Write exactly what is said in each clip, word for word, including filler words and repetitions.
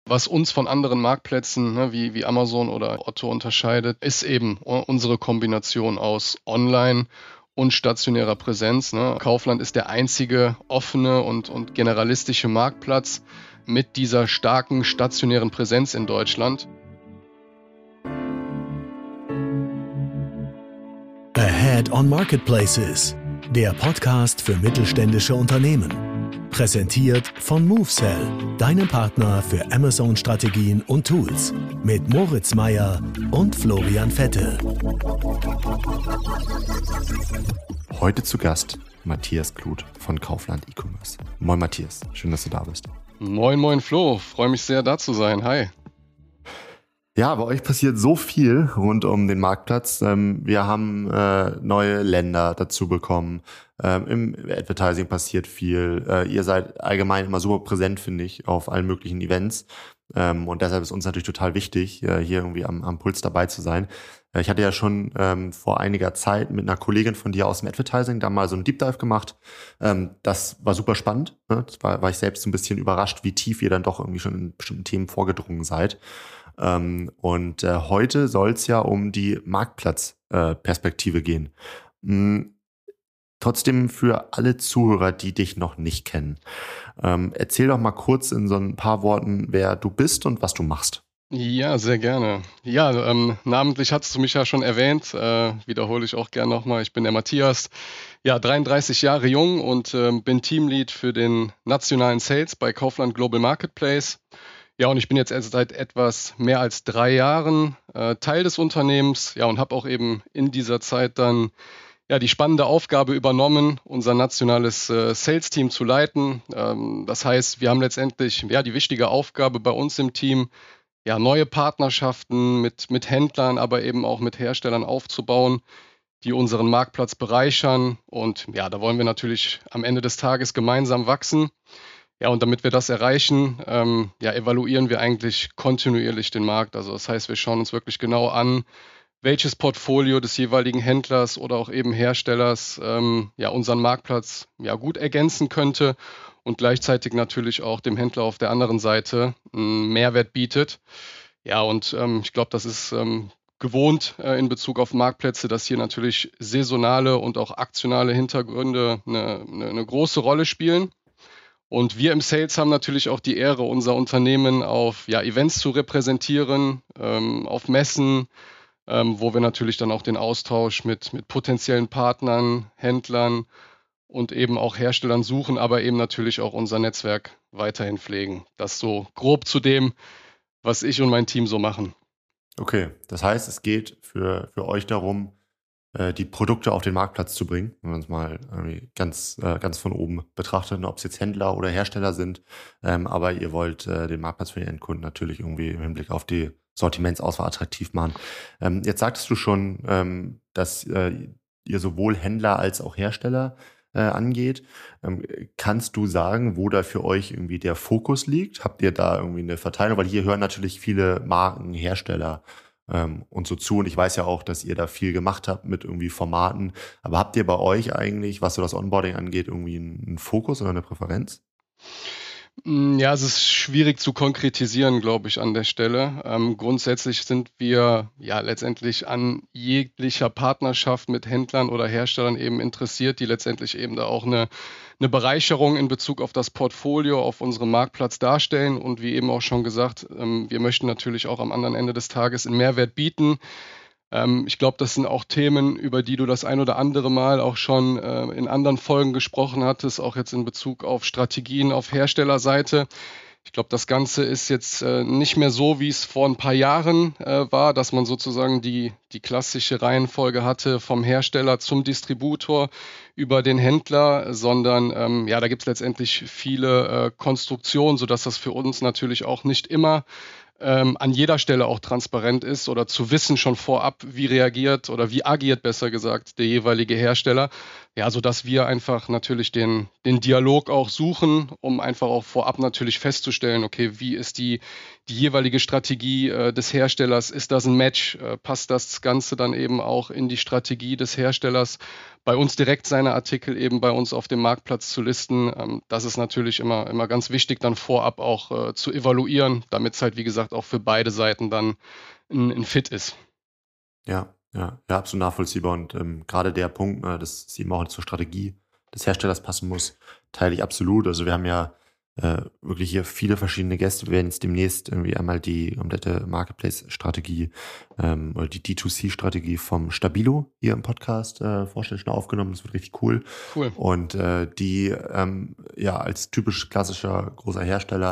Was uns von anderen Marktplätzen, ne, wie, wie Amazon oder Otto unterscheidet, ist eben unsere Kombination aus Online und stationärer Präsenz. Ne. Kaufland ist der einzige offene und, und generalistische Marktplatz mit dieser starken stationären Präsenz in Deutschland. Ahead on Marketplaces, der Podcast für mittelständische Unternehmen. Präsentiert von MoveSell, deinem Partner für Amazon-Strategien und Tools. Mit Moritz Meyer und Florian Vettel. Heute zu Gast Matthias Kluth von Kaufland E-Commerce. Moin Matthias, schön, dass du da bist. Moin, moin Flo, freue mich sehr, da zu sein. Hi. Ja, bei euch passiert so viel rund um den Marktplatz. Wir haben äh, neue Länder dazu bekommen. Ähm, Im Advertising passiert viel. Äh, ihr seid allgemein immer super präsent, finde ich, auf allen möglichen Events. Ähm, und deshalb ist uns natürlich total wichtig, äh, hier irgendwie am, am Puls dabei zu sein. Äh, ich hatte ja schon ähm, vor einiger Zeit mit einer Kollegin von dir aus dem Advertising da mal so einen Deep Dive gemacht. Ähm, das war super spannend. Ne? Das war, war ich selbst so ein bisschen überrascht, wie tief ihr dann doch irgendwie schon in bestimmten Themen vorgedrungen seid. Ähm, und äh, heute soll es ja um die Marktplatzperspektive äh, gehen. Mhm. Trotzdem für alle Zuhörer, die dich noch nicht kennen, ähm, erzähl doch mal kurz in so ein paar Worten, wer du bist und was du machst. Ja, sehr gerne. Ja, ähm, namentlich hast du mich ja schon erwähnt, äh, wiederhole ich auch gerne nochmal. Ich bin der Matthias, ja, dreiunddreißig Jahre jung und äh, bin Teamlead für den nationalen Sales bei Kaufland Global Marketplace. Ja, und ich bin jetzt erst seit etwas mehr als drei Jahren äh, Teil des Unternehmens, ja, und habe auch eben in dieser Zeit dann ja die spannende Aufgabe übernommen, unser nationales äh, Sales-Team zu leiten. Ähm, das heißt, wir haben letztendlich ja die wichtige Aufgabe bei uns im Team, ja neue Partnerschaften mit mit Händlern, aber eben auch mit Herstellern aufzubauen, die unseren Marktplatz bereichern. Und ja, da wollen wir natürlich am Ende des Tages gemeinsam wachsen. Ja, und damit wir das erreichen, ähm, ja, evaluieren wir eigentlich kontinuierlich den Markt. Also das heißt, wir schauen uns wirklich genau an, welches Portfolio des jeweiligen Händlers oder auch eben Herstellers ähm, ja unseren Marktplatz ja gut ergänzen könnte und gleichzeitig natürlich auch dem Händler auf der anderen Seite einen Mehrwert bietet. Ja, und ähm, ich glaube, das ist ähm, gewohnt äh, in Bezug auf Marktplätze, dass hier natürlich saisonale und auch aktionale Hintergründe eine, eine, eine große Rolle spielen. Und wir im Sales haben natürlich auch die Ehre, unser Unternehmen auf ja, Events zu repräsentieren, ähm, auf Messen, ähm, wo wir natürlich dann auch den Austausch mit, mit potenziellen Partnern, Händlern und eben auch Herstellern suchen, aber eben natürlich auch unser Netzwerk weiterhin pflegen. Das so grob zu dem, was ich und mein Team so machen. Okay, das heißt, es geht für, für euch darum, die Produkte auf den Marktplatz zu bringen, wenn man es mal irgendwie ganz, äh, ganz von oben betrachtet, ob es jetzt Händler oder Hersteller sind. Ähm, aber ihr wollt äh, den Marktplatz für den Endkunden natürlich irgendwie im Hinblick auf die Sortimentsauswahl attraktiv machen. Ähm, jetzt sagtest du schon, ähm, dass äh, ihr sowohl Händler als auch Hersteller äh, angeht. Ähm, kannst du sagen, wo da für euch irgendwie der Fokus liegt? Habt ihr da irgendwie eine Verteilung? Weil hier hören natürlich viele Marken, Hersteller Ähm, und so zu. Und ich weiß ja auch, dass ihr da viel gemacht habt mit irgendwie Formaten. Aber habt ihr bei euch eigentlich, was so das Onboarding angeht, irgendwie einen, einen Fokus oder eine Präferenz? Ja, es ist schwierig zu konkretisieren, glaube ich, an der Stelle. Ähm, grundsätzlich sind wir ja letztendlich an jeglicher Partnerschaft mit Händlern oder Herstellern eben interessiert, die letztendlich eben da auch eine, eine Bereicherung in Bezug auf das Portfolio, auf unserem Marktplatz darstellen. Und wie eben auch schon gesagt, ähm, wir möchten natürlich auch am anderen Ende des Tages einen Mehrwert bieten. Ähm, ich glaube, das sind auch Themen, über die du das ein oder andere Mal auch schon äh, in anderen Folgen gesprochen hattest, auch jetzt in Bezug auf Strategien auf Herstellerseite. Ich glaube, das Ganze ist jetzt äh, nicht mehr so, wie es vor ein paar Jahren äh, war, dass man sozusagen die, die klassische Reihenfolge hatte vom Hersteller zum Distributor über den Händler, sondern ähm, ja, da gibt es letztendlich viele äh, Konstruktionen, sodass das für uns natürlich auch nicht immer ähm, an jeder Stelle auch transparent ist oder zu wissen schon vorab, wie reagiert oder wie agiert, besser gesagt, der jeweilige Hersteller. Ja, sodass wir einfach natürlich den, den Dialog auch suchen, um einfach auch vorab natürlich festzustellen, okay, wie ist die, die jeweilige Strategie äh, des Herstellers? Ist das ein Match? Äh, passt das Ganze dann eben auch in die Strategie des Herstellers? Bei uns direkt seine Artikel eben bei uns auf dem Marktplatz zu listen. Ähm, das ist natürlich immer, immer ganz wichtig, dann vorab auch äh, zu evaluieren, damit es halt, wie gesagt, auch für beide Seiten dann ein, ein Fit ist. Ja, ja, ja, absolut nachvollziehbar. Und ähm, gerade der Punkt, ne, dass es eben auch zur Strategie des Herstellers passen muss, teile ich absolut. Also wir haben ja äh, wirklich hier viele verschiedene Gäste. Wir werden jetzt demnächst irgendwie einmal die komplette Marketplace-Strategie ähm, oder die D zwei C-Strategie vom Stabilo hier im Podcast äh, vorstellen, schon aufgenommen. Das wird richtig cool. Cool. Und äh, die ähm, ja als typisch klassischer großer Hersteller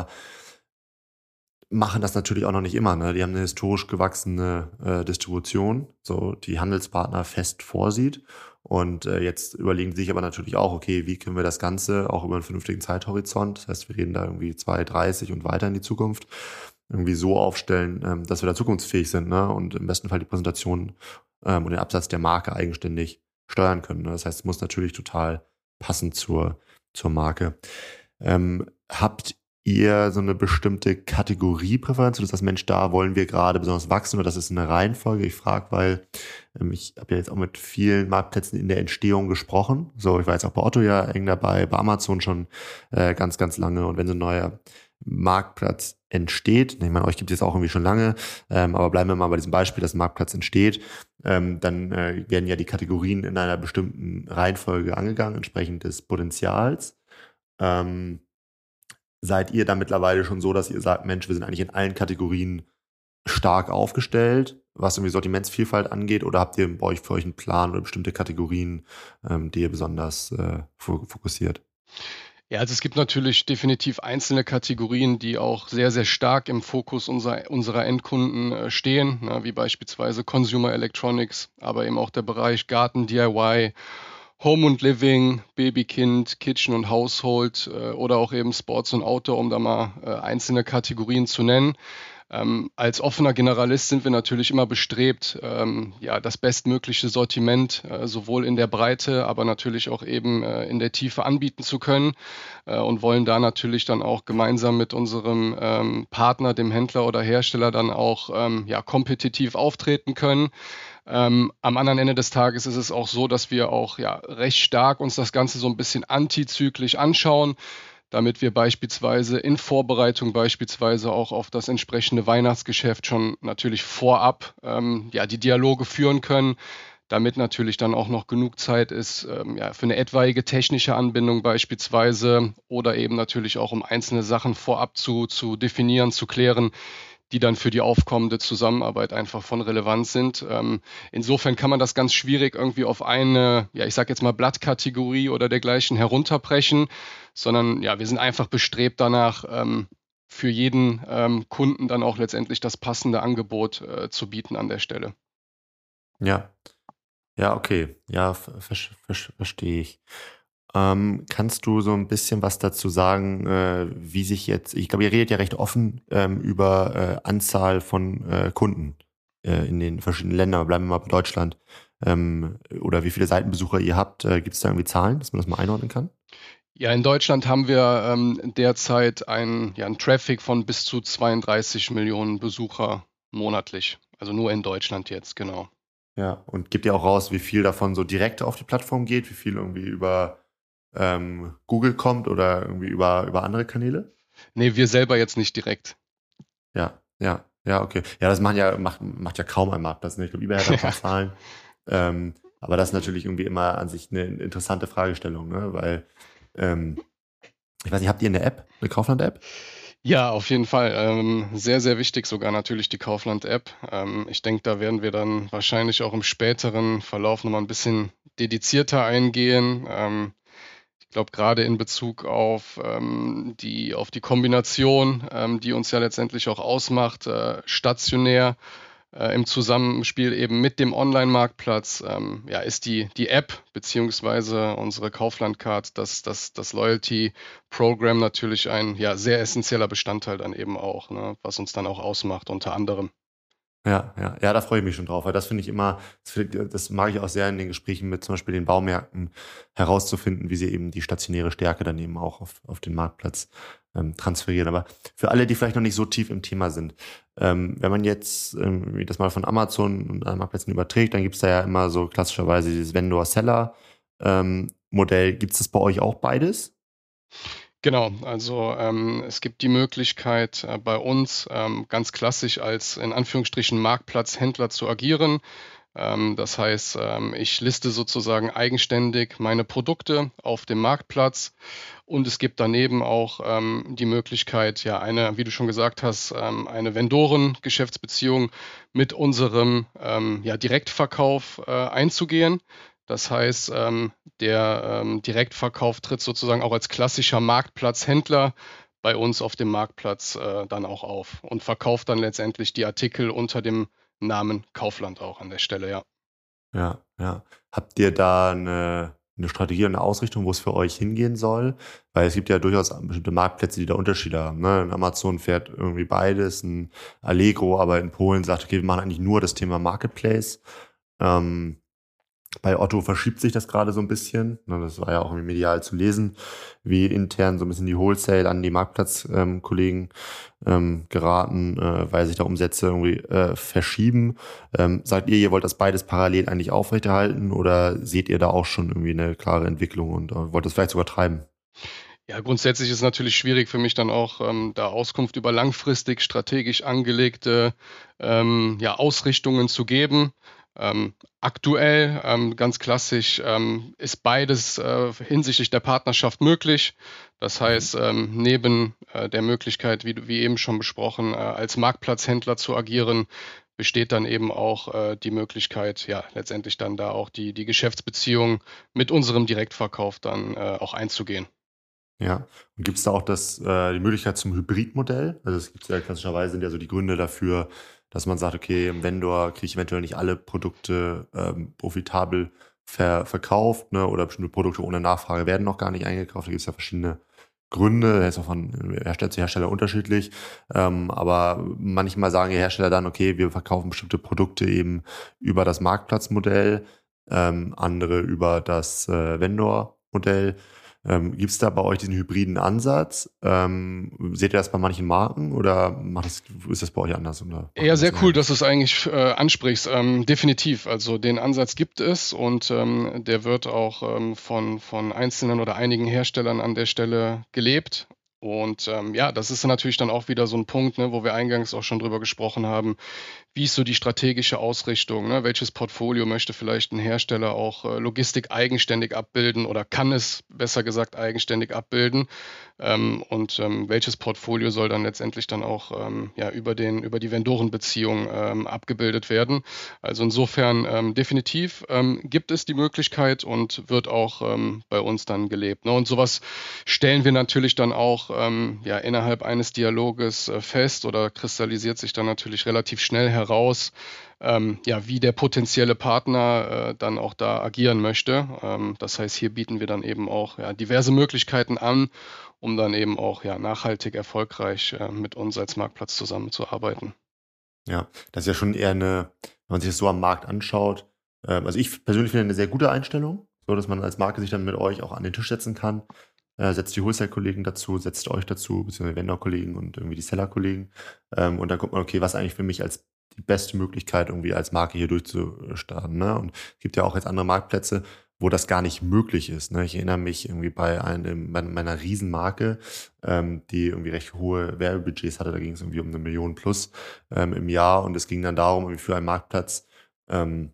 machen das natürlich auch noch nicht immer. Ne? Die haben eine historisch gewachsene äh, Distribution, so die Handelspartner fest vorsieht. Und äh, jetzt überlegen sie sich aber natürlich auch, okay, wie können wir das Ganze auch über einen vernünftigen Zeithorizont, das heißt, wir reden da irgendwie zwanzig dreißig und weiter in die Zukunft, irgendwie so aufstellen, ähm, dass wir da zukunftsfähig sind, ne? Und im besten Fall die Präsentation ähm, und den Absatz der Marke eigenständig steuern können. Ne? Das heißt, es muss natürlich total passen zur, zur Marke. Ähm, habt ihr so eine bestimmte Kategoriepräferenz? Du sagst, Mensch, da wollen wir gerade besonders wachsen oder das ist eine Reihenfolge? Ich frage, weil ähm, ich habe ja jetzt auch mit vielen Marktplätzen in der Entstehung gesprochen. So, ich war jetzt auch bei Otto ja eng dabei, bei Amazon schon äh, ganz, ganz lange. Und wenn so ein neuer Marktplatz entsteht, ich meine, euch gibt es jetzt auch irgendwie schon lange, ähm, aber bleiben wir mal bei diesem Beispiel, dass ein Marktplatz entsteht, ähm, dann äh, werden ja die Kategorien in einer bestimmten Reihenfolge angegangen, entsprechend des Potenzials. Ähm, Seid ihr da mittlerweile schon so, dass ihr sagt, Mensch, wir sind eigentlich in allen Kategorien stark aufgestellt, was irgendwie Sortimentsvielfalt angeht, oder habt ihr bei euch für euch einen Plan oder bestimmte Kategorien, ähm, die ihr besonders äh, fokussiert? Ja, also es gibt natürlich definitiv einzelne Kategorien, die auch sehr, sehr stark im Fokus unserer, unserer Endkunden äh, stehen, ne, wie beispielsweise Consumer Electronics, aber eben auch der Bereich Garten, D I Y, Home und Living, Babykind, Kitchen und Household äh, oder auch eben Sports und Outdoor, um da mal äh, einzelne Kategorien zu nennen. Ähm, als offener Generalist sind wir natürlich immer bestrebt, ähm, ja, das bestmögliche Sortiment äh, sowohl in der Breite, aber natürlich auch eben äh, in der Tiefe anbieten zu können äh, und wollen da natürlich dann auch gemeinsam mit unserem ähm, Partner, dem Händler oder Hersteller, dann auch ähm, ja, kompetitiv auftreten können. Ähm, am anderen Ende des Tages ist es auch so, dass wir auch ja, recht stark uns das Ganze so ein bisschen antizyklisch anschauen, damit wir beispielsweise in Vorbereitung beispielsweise auch auf das entsprechende Weihnachtsgeschäft schon natürlich vorab ähm, ja, die Dialoge führen können, damit natürlich dann auch noch genug Zeit ist ähm, ja, für eine etwaige technische Anbindung beispielsweise oder eben natürlich auch um einzelne Sachen vorab zu, zu definieren, zu klären, die dann für die aufkommende Zusammenarbeit einfach von Relevanz sind. Ähm, insofern kann man das ganz schwierig irgendwie auf eine, ja, ich sage jetzt mal Blattkategorie oder dergleichen herunterbrechen, sondern ja, wir sind einfach bestrebt danach, ähm, für jeden ähm, Kunden dann auch letztendlich das passende Angebot äh, zu bieten an der Stelle. Ja, ja, okay, ja, ver ver ver verstehe ich. Ähm, kannst du so ein bisschen was dazu sagen, äh, wie sich jetzt, ich glaube, ihr redet ja recht offen ähm, über äh, Anzahl von äh, Kunden äh, in den verschiedenen Ländern, bleiben wir mal bei Deutschland, ähm, oder wie viele Seitenbesucher ihr habt. Äh, gibt es da irgendwie Zahlen, dass man das mal einordnen kann? Ja, in Deutschland haben wir ähm, derzeit einen, ja, einen Traffic von bis zu zweiunddreißig Millionen Besucher monatlich. Also nur in Deutschland jetzt, genau. Ja, und gebt ihr auch raus, wie viel davon so direkt auf die Plattform geht, wie viel irgendwie über ähm, Google kommt oder irgendwie über, über andere Kanäle? Nee, wir selber jetzt nicht direkt. Ja, ja, ja, okay. Ja, das machen ja, macht, macht ja kaum ein Marktplatz. Ne? Ich glaube, eBay hat ein paar Zahlen. Ähm, aber das ist natürlich irgendwie immer an sich eine interessante Fragestellung, ne? Weil, ähm, ich weiß nicht, habt ihr eine App, eine Kaufland-App? Ja, auf jeden Fall. Ähm, sehr, sehr wichtig sogar natürlich die Kaufland-App. Ähm, ich denke, da werden wir dann wahrscheinlich auch im späteren Verlauf nochmal ein bisschen dedizierter eingehen. Ähm, ich glaube, gerade in Bezug auf, ähm, die, auf die Kombination, ähm, die uns ja letztendlich auch ausmacht, äh, stationär äh, im Zusammenspiel eben mit dem Online-Marktplatz, ähm, ja, ist die, die App beziehungsweise unsere Kaufland-Card, das, das, das Loyalty-Programm natürlich ein ja, sehr essentieller Bestandteil dann eben auch, ne, was uns dann auch ausmacht, unter anderem. Ja, ja, ja, da freue ich mich schon drauf, weil das finde ich immer, das, find, das mag ich auch sehr in den Gesprächen mit zum Beispiel den Baumärkten herauszufinden, wie sie eben die stationäre Stärke dann eben auch auf, auf den Marktplatz ähm, transferieren. Aber für alle, die vielleicht noch nicht so tief im Thema sind, ähm, wenn man jetzt ähm, das mal von Amazon und anderen Marktplätzen überträgt, dann gibt es da ja immer so klassischerweise dieses Vendor-Seller-Modell. Ähm, gibt es das bei euch auch beides? Genau, also ähm, es gibt die Möglichkeit äh, bei uns ähm, ganz klassisch als in Anführungsstrichen Marktplatzhändler zu agieren. Ähm, das heißt, ähm, ich liste sozusagen eigenständig meine Produkte auf dem Marktplatz und es gibt daneben auch ähm, die Möglichkeit, ja eine, wie du schon gesagt hast, ähm, eine Vendoren-Geschäftsbeziehung mit unserem ähm, ja, Direktverkauf äh, einzugehen. Das heißt, ähm, der ähm, Direktverkauf tritt sozusagen auch als klassischer Marktplatzhändler bei uns auf dem Marktplatz äh, dann auch auf und verkauft dann letztendlich die Artikel unter dem Namen Kaufland auch an der Stelle, ja. Ja, ja. Habt ihr da eine, eine Strategie und eine Ausrichtung, wo es für euch hingehen soll? Weil es gibt ja durchaus bestimmte Marktplätze, die da Unterschiede haben. Ne? Ein Amazon fährt irgendwie beides, ein Allegro, aber in Polen sagt, okay, wir machen eigentlich nur das Thema Marketplace. Ähm, Bei Otto verschiebt sich das gerade so ein bisschen. Ne, das war ja auch medial zu lesen, wie intern so ein bisschen die Wholesale an die Marktplatzkollegen ähm, geraten, äh, weil sich da Umsätze irgendwie äh, verschieben. Ähm, sagt ihr, ihr wollt das beides parallel eigentlich aufrechterhalten oder seht ihr da auch schon irgendwie eine klare Entwicklung und äh, wollt das vielleicht sogar treiben? Ja, grundsätzlich ist es natürlich schwierig für mich dann auch, ähm, da Auskunft über langfristig strategisch angelegte ähm, ja, Ausrichtungen zu geben. Ähm, aktuell, ähm, ganz klassisch, ähm, ist beides äh, hinsichtlich der Partnerschaft möglich. Das heißt, ähm, neben äh, der Möglichkeit, wie, du- wie eben schon besprochen, äh, als Marktplatzhändler zu agieren, besteht dann eben auch äh, die Möglichkeit, ja, letztendlich dann da auch die, die Geschäftsbeziehung mit unserem Direktverkauf dann äh, auch einzugehen. Ja. Und gibt es da auch das, äh, die Möglichkeit zum Hybridmodell? Also es gibt ja klassischerweise sind ja so die Gründe dafür, dass man sagt, okay, im Vendor kriege ich eventuell nicht alle Produkte ähm, profitabel ver verkauft, ne? Oder bestimmte Produkte ohne Nachfrage werden noch gar nicht eingekauft. Da gibt es ja verschiedene Gründe, das ist auch von Hersteller zu Hersteller unterschiedlich. Ähm, aber manchmal sagen die Hersteller dann, okay, wir verkaufen bestimmte Produkte eben über das Marktplatzmodell, ähm, andere über das äh, Vendor-Modell. Ähm, Gibt es da bei euch diesen hybriden Ansatz? Ähm, seht ihr das bei manchen Marken oder macht das, ist das bei euch anders? Oder macht Ja, ihr das sehr cool, ähnlich? dass du es eigentlich äh, ansprichst. Ähm, definitiv. Also den Ansatz gibt es und ähm, der wird auch ähm, von, von einzelnen oder einigen Herstellern an der Stelle gelebt. Und ähm, ja, das ist natürlich dann auch wieder so ein Punkt, ne, wo wir eingangs auch schon drüber gesprochen haben. Wie ist so die strategische Ausrichtung? Ne? Welches Portfolio möchte vielleicht ein Hersteller auch äh, Logistik eigenständig abbilden oder kann es besser gesagt eigenständig abbilden? Ähm, und ähm, welches Portfolio soll dann letztendlich dann auch ähm, ja, über den, über die Vendorenbeziehung ähm, abgebildet werden? Also insofern ähm, definitiv ähm, gibt es die Möglichkeit und wird auch ähm, bei uns dann gelebt. Ne? Und sowas stellen wir natürlich dann auch ähm, ja, innerhalb eines Dialoges äh, fest oder kristallisiert sich dann natürlich relativ schnell heraus, ähm, ja, wie der potenzielle Partner äh, dann auch da agieren möchte. Ähm, das heißt, hier bieten wir dann eben auch ja, diverse Möglichkeiten an, um dann eben auch ja, nachhaltig erfolgreich äh, mit uns als Marktplatz zusammenzuarbeiten. Ja, das ist ja schon eher eine, wenn man sich das so am Markt anschaut. Ähm, also ich persönlich finde eine sehr gute Einstellung, so dass man als Marke sich dann mit euch auch an den Tisch setzen kann. Äh, setzt die Wholesale-Kollegen dazu, setzt euch dazu, beziehungsweise Vendor-Kollegen und irgendwie die Seller-Kollegen. Ähm, und dann guckt man, okay, was eigentlich für mich als die beste Möglichkeit, irgendwie als Marke hier durchzustarten. Ne? Und es gibt ja auch jetzt andere Marktplätze, wo das gar nicht möglich ist. Ne? Ich erinnere mich irgendwie bei, einem, bei meiner Riesenmarke, ähm, die irgendwie recht hohe Werbebudgets hatte, da ging es irgendwie um eine Million plus ähm, im Jahr und es ging dann darum, irgendwie für einen Marktplatz ähm,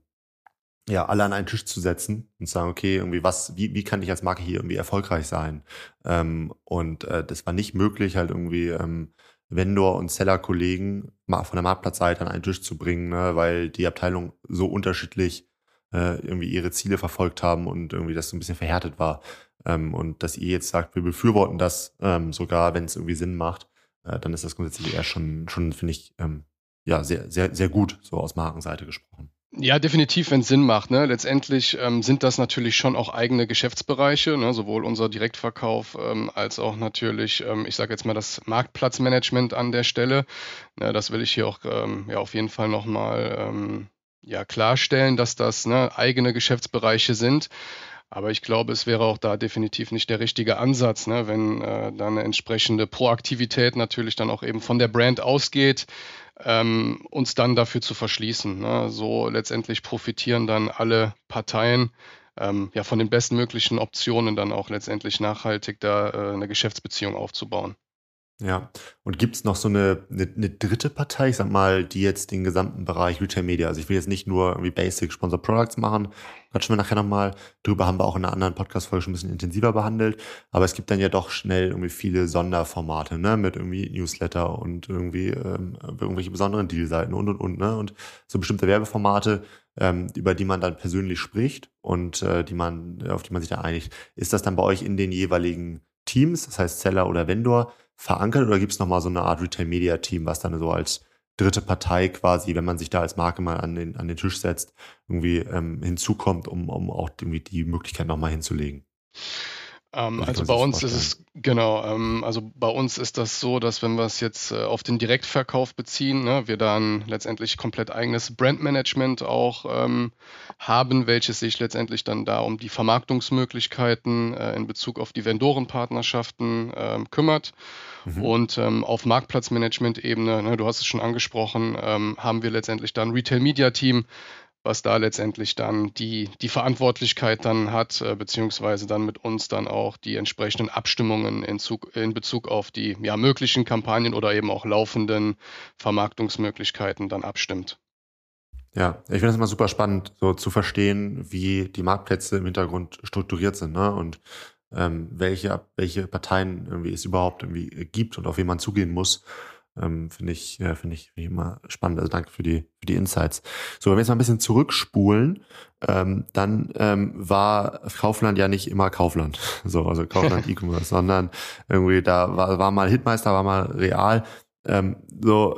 ja, alle an einen Tisch zu setzen und zu sagen, okay, irgendwie was, wie, wie kann ich als Marke hier irgendwie erfolgreich sein? Ähm, und äh, das war nicht möglich, halt irgendwie ähm, Vendor- und Seller-Kollegen mal von der Marktplatzseite an einen Tisch zu bringen, ne, weil die Abteilungen so unterschiedlich äh, irgendwie ihre Ziele verfolgt haben und irgendwie das so ein bisschen verhärtet war. Ähm, und dass ihr jetzt sagt, wir befürworten das ähm, sogar, wenn es irgendwie Sinn macht, äh, dann ist das grundsätzlich eher schon, schon finde ich, ähm, ja sehr, sehr, sehr gut, so aus Markenseite gesprochen. Ja, definitiv, wenn es Sinn macht. Ne? Letztendlich ähm, sind das natürlich schon auch eigene Geschäftsbereiche, ne? Sowohl unser Direktverkauf ähm, als auch natürlich, ähm, ich sage jetzt mal, das Marktplatzmanagement an der Stelle. Ne? Das will ich hier auch ähm, ja, auf jeden Fall nochmal ähm, ja, klarstellen, dass das ne, eigene Geschäftsbereiche sind. Aber ich glaube, es wäre auch da definitiv nicht der richtige Ansatz, ne? Wenn äh, dann eine entsprechende Proaktivität natürlich dann auch eben von der Brand ausgeht, ähm, uns dann dafür zu verschließen. Ne? So letztendlich profitieren dann alle Parteien ähm, ja von den bestmöglichen Optionen, dann auch letztendlich nachhaltig da äh, eine Geschäftsbeziehung aufzubauen. Ja, und gibt es noch so eine, eine, eine dritte Partei, ich sag mal, die jetzt den gesamten Bereich Retail Media, also ich will jetzt nicht nur irgendwie Basic Sponsor Products machen, quatschen wir nachher nochmal, drüber haben wir auch in einer anderen Podcast-Folge schon ein bisschen intensiver behandelt, aber es gibt dann ja doch schnell irgendwie viele Sonderformate, ne, mit irgendwie Newsletter und irgendwie ähm, irgendwelche besonderen Dealseiten und und und, ne, und so bestimmte Werbeformate, ähm, über die man dann persönlich spricht und äh, die man, auf die man sich da einigt. Ist das dann bei euch in den jeweiligen Teams, das heißt Seller oder Vendor, verankert oder gibt es nochmal so eine Art Retail-Media-Team, was dann so als dritte Partei quasi, wenn man sich da als Marke mal an den, an den Tisch setzt, irgendwie ähm, hinzukommt, um, um auch irgendwie die Möglichkeit nochmal hinzulegen? Ähm, also bei uns ist es, genau, ähm, also bei uns ist das so, dass wenn wir es jetzt äh, auf den Direktverkauf beziehen, ne, wir dann letztendlich komplett eigenes Brandmanagement auch ähm, haben, welches sich letztendlich dann da um die Vermarktungsmöglichkeiten äh, in Bezug auf die Vendorenpartnerschaften ähm, kümmert. Mhm. Und ähm, auf Marktplatzmanagement-Ebene, ne, du hast es schon angesprochen, ähm, haben wir letztendlich dann ein Retail-Media-Team, was da letztendlich dann die, die Verantwortlichkeit dann hat, äh, beziehungsweise dann mit uns dann auch die entsprechenden Abstimmungen in, Zug, in Bezug auf die ja, möglichen Kampagnen oder eben auch laufenden Vermarktungsmöglichkeiten dann abstimmt. Ja, ich finde es immer super spannend, so zu verstehen, wie die Marktplätze im Hintergrund strukturiert sind, ne? Und ähm, welche, welche Parteien irgendwie es überhaupt irgendwie gibt und auf wen man zugehen muss. Ähm, finde ich, ja, finde ich, find ich immer spannend. Also danke für die, für die Insights. So, wenn wir jetzt mal ein bisschen zurückspulen, ähm, dann ähm, war Kaufland ja nicht immer Kaufland. So, also Kaufland E-Commerce, sondern irgendwie da war, war mal Hitmeister, war mal Real. Ähm, so,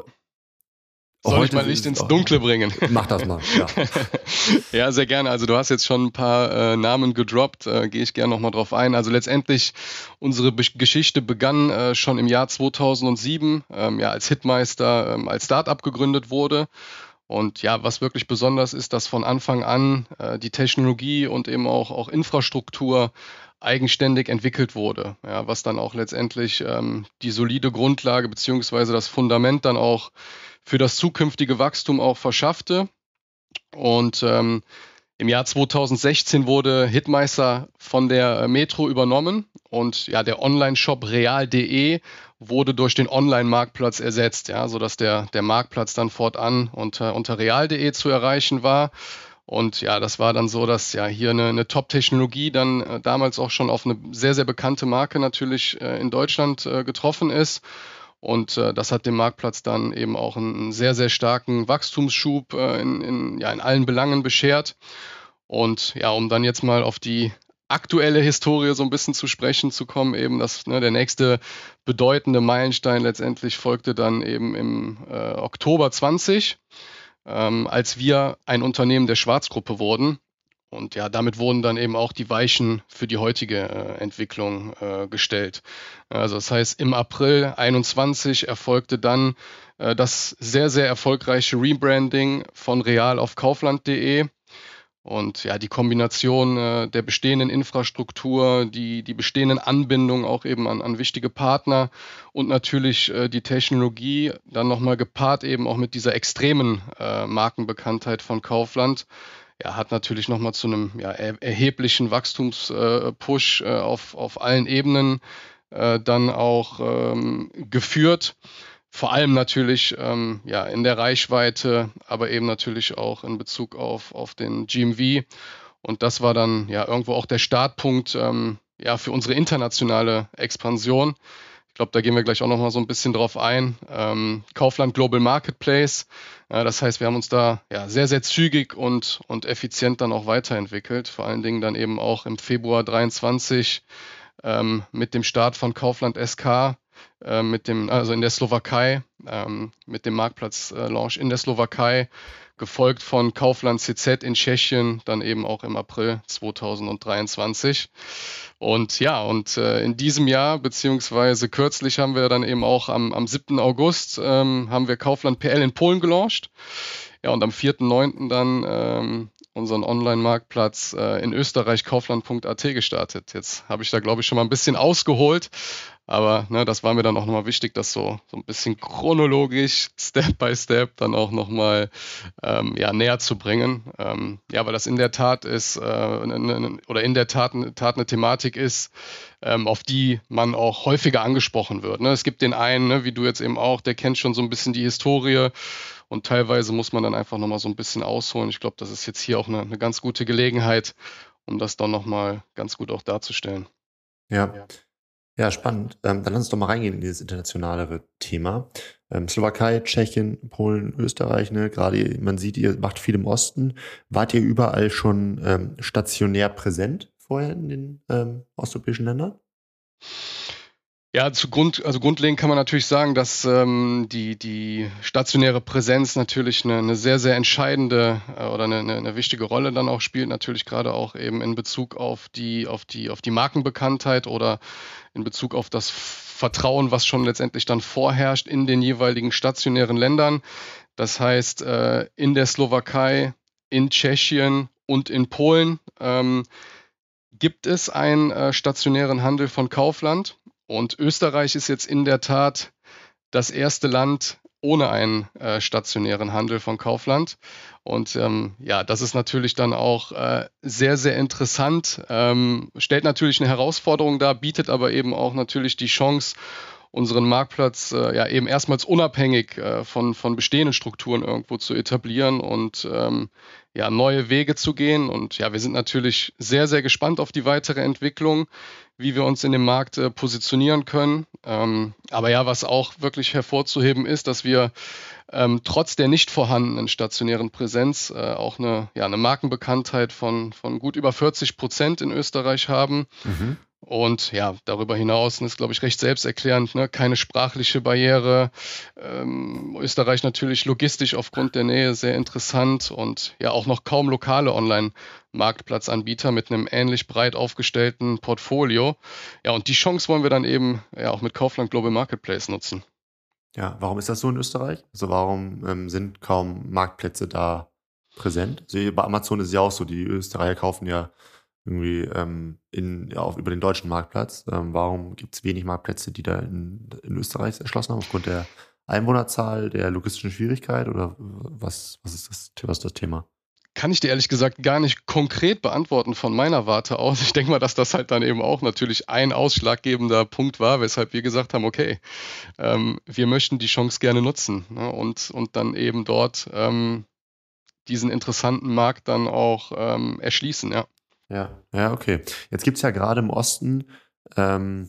Soll ich mal Licht ins Dunkle bringen? Mach das mal, ja. Ja, sehr gerne. Also du hast jetzt schon ein paar äh, Namen gedroppt, äh, gehe ich gerne nochmal drauf ein. Also letztendlich, unsere Be- Geschichte begann äh, schon im Jahr zweitausendsieben, ähm, ja, als Hitmeister ähm, als Startup gegründet wurde. Und ja, was wirklich besonders ist, dass von Anfang an äh, die Technologie und eben auch, auch Infrastruktur eigenständig entwickelt wurde, ja, was dann auch letztendlich ähm, die solide Grundlage beziehungsweise das Fundament dann auch für das zukünftige Wachstum auch verschaffte. Und ähm, im Jahr zweitausendsechzehn wurde Hitmeister von der Metro übernommen und ja, der Online-Shop real punkt de wurde durch den Online-Marktplatz ersetzt, ja, sodass der, der Marktplatz dann fortan unter, unter real punkt de zu erreichen war. Und ja, das war dann so, dass ja hier eine, eine Top-Technologie dann äh, damals auch schon auf eine sehr, sehr bekannte Marke natürlich äh, in Deutschland äh, getroffen ist. Und äh, das hat dem Marktplatz dann eben auch einen sehr, sehr starken Wachstumsschub äh, in, in, ja, in allen Belangen beschert. Und ja, um dann jetzt mal auf die aktuelle Historie so ein bisschen zu sprechen zu kommen, eben das, ne, der nächste bedeutende Meilenstein letztendlich folgte dann eben im äh, Oktober zwanzig, ähm, als wir ein Unternehmen der Schwarz-Gruppe wurden. Und ja, damit wurden dann eben auch die Weichen für die heutige äh, Entwicklung äh, gestellt. Also das heißt, im April einundzwanzig erfolgte dann äh, das sehr, sehr erfolgreiche Rebranding von Real auf Kaufland punkt de. Und ja, die Kombination äh, der bestehenden Infrastruktur, die, die bestehenden Anbindungen auch eben an, an wichtige Partner und natürlich äh, die Technologie, dann nochmal gepaart eben auch mit dieser extremen äh, Markenbekanntheit von Kaufland, ja, hat natürlich nochmal zu einem ja, er, erheblichen Wachstumspush äh, auf, auf allen Ebenen äh, dann auch ähm, geführt. Vor allem natürlich ähm, ja, in der Reichweite, aber eben natürlich auch in Bezug auf, auf den G M V. Und das war dann ja irgendwo auch der Startpunkt ähm, ja, für unsere internationale Expansion. Ich glaube, da gehen wir gleich auch nochmal so ein bisschen drauf ein. Ähm, Kaufland Global Marketplace. Äh, das heißt, wir haben uns da ja, sehr, sehr zügig und, und effizient dann auch weiterentwickelt. Vor allen Dingen dann eben auch im Februar dreiundzwanzig ähm, mit dem Start von Kaufland S K. äh, mit dem, also in der Slowakei, ähm, mit dem Marktplatz-Launch in der Slowakei, gefolgt von Kaufland C Z in Tschechien, dann eben auch im April zweitausenddreiundzwanzig. Und ja, und äh, in diesem Jahr, beziehungsweise kürzlich haben wir dann eben auch am, am siebten August, ähm, haben wir Kaufland P L in Polen gelauncht. Ja, und am vierten neunten dann ähm, unseren Online-Marktplatz äh, in Österreich, kaufland punkt a t, gestartet. Jetzt habe ich da, glaube ich, schon mal ein bisschen ausgeholt, aber ne, das war mir dann auch nochmal wichtig, das so, so ein bisschen chronologisch, Step by Step, dann auch nochmal ähm, ja, näher zu bringen. Ähm, ja, weil das in der Tat ist, äh, ne, ne, oder in der Tat, Tat eine Thematik ist, ähm, auf die man auch häufiger angesprochen wird. Ne? Es gibt den einen, ne, wie du jetzt eben auch, der kennt schon so ein bisschen die Historie. Und teilweise muss man dann einfach nochmal so ein bisschen ausholen. Ich glaube, das ist jetzt hier auch eine, eine ganz gute Gelegenheit, um das dann nochmal ganz gut auch darzustellen. Ja, ja, spannend. Ähm, dann lass uns doch mal reingehen in dieses internationalere Thema. Ähm, Slowakei, Tschechien, Polen, Österreich, ne? Gerade man sieht, ihr macht viel im Osten. Wart ihr überall schon ähm, stationär präsent vorher in den ähm, osteuropäischen Ländern? Ja, zu Grund, also grundlegend kann man natürlich sagen, dass ähm, die, die stationäre Präsenz natürlich eine, eine sehr, sehr entscheidende äh, oder eine, eine wichtige Rolle dann auch spielt, natürlich gerade auch eben in Bezug auf die, auf die, auf die Markenbekanntheit oder in Bezug auf das Vertrauen, was schon letztendlich dann vorherrscht in den jeweiligen stationären Ländern. Das heißt, äh, in der Slowakei, in Tschechien und in Polen ähm, gibt es einen äh, stationären Handel von Kaufland. Und Österreich ist jetzt in der Tat das erste Land ohne einen äh, stationären Handel von Kaufland. Und ähm, ja, das ist natürlich dann auch äh, sehr, sehr interessant, ähm, stellt natürlich eine Herausforderung dar, bietet aber eben auch natürlich die Chance, unseren Marktplatz äh, ja eben erstmals unabhängig äh, von, von bestehenden Strukturen irgendwo zu etablieren und ähm, ja, neue Wege zu gehen. Und ja, wir sind natürlich sehr, sehr gespannt auf die weitere Entwicklung, wie wir uns in dem Markt äh, positionieren können. Ähm, aber ja, was auch wirklich hervorzuheben ist, dass wir ähm, trotz der nicht vorhandenen stationären Präsenz äh, auch eine, ja, eine Markenbekanntheit von, von gut über vierzig Prozent in Österreich haben. Mhm. Und ja, darüber hinaus, das ist, glaube ich, recht selbsterklärend, ne? Keine sprachliche Barriere. Ähm, Österreich natürlich logistisch aufgrund der Nähe sehr interessant und ja auch noch kaum lokale Online-Marktplatzanbieter mit einem ähnlich breit aufgestellten Portfolio. Ja, und die Chance wollen wir dann eben ja auch mit Kaufland Global Marketplace nutzen. Ja, warum ist das so in Österreich? Also warum ähm, sind kaum Marktplätze da präsent? Also bei Amazon ist es ja auch so, die Österreicher kaufen ja irgendwie ähm, in, ja, auf, über den deutschen Marktplatz. Ähm, warum gibt es wenig Marktplätze, die da in, in Österreich erschlossen haben? Aufgrund der Einwohnerzahl, der logistischen Schwierigkeit oder was, was, ist, das, was ist das Thema? Kann ich dir ehrlich gesagt gar nicht konkret beantworten von meiner Warte aus. Ich denke mal, dass das halt dann eben auch natürlich ein ausschlaggebender Punkt war, weshalb wir gesagt haben, okay, ähm, wir möchten die Chance gerne nutzen, ne, und, und dann eben dort ähm, diesen interessanten Markt dann auch ähm, erschließen, ja. Ja, ja, okay. Jetzt gibt es ja gerade im Osten ähm,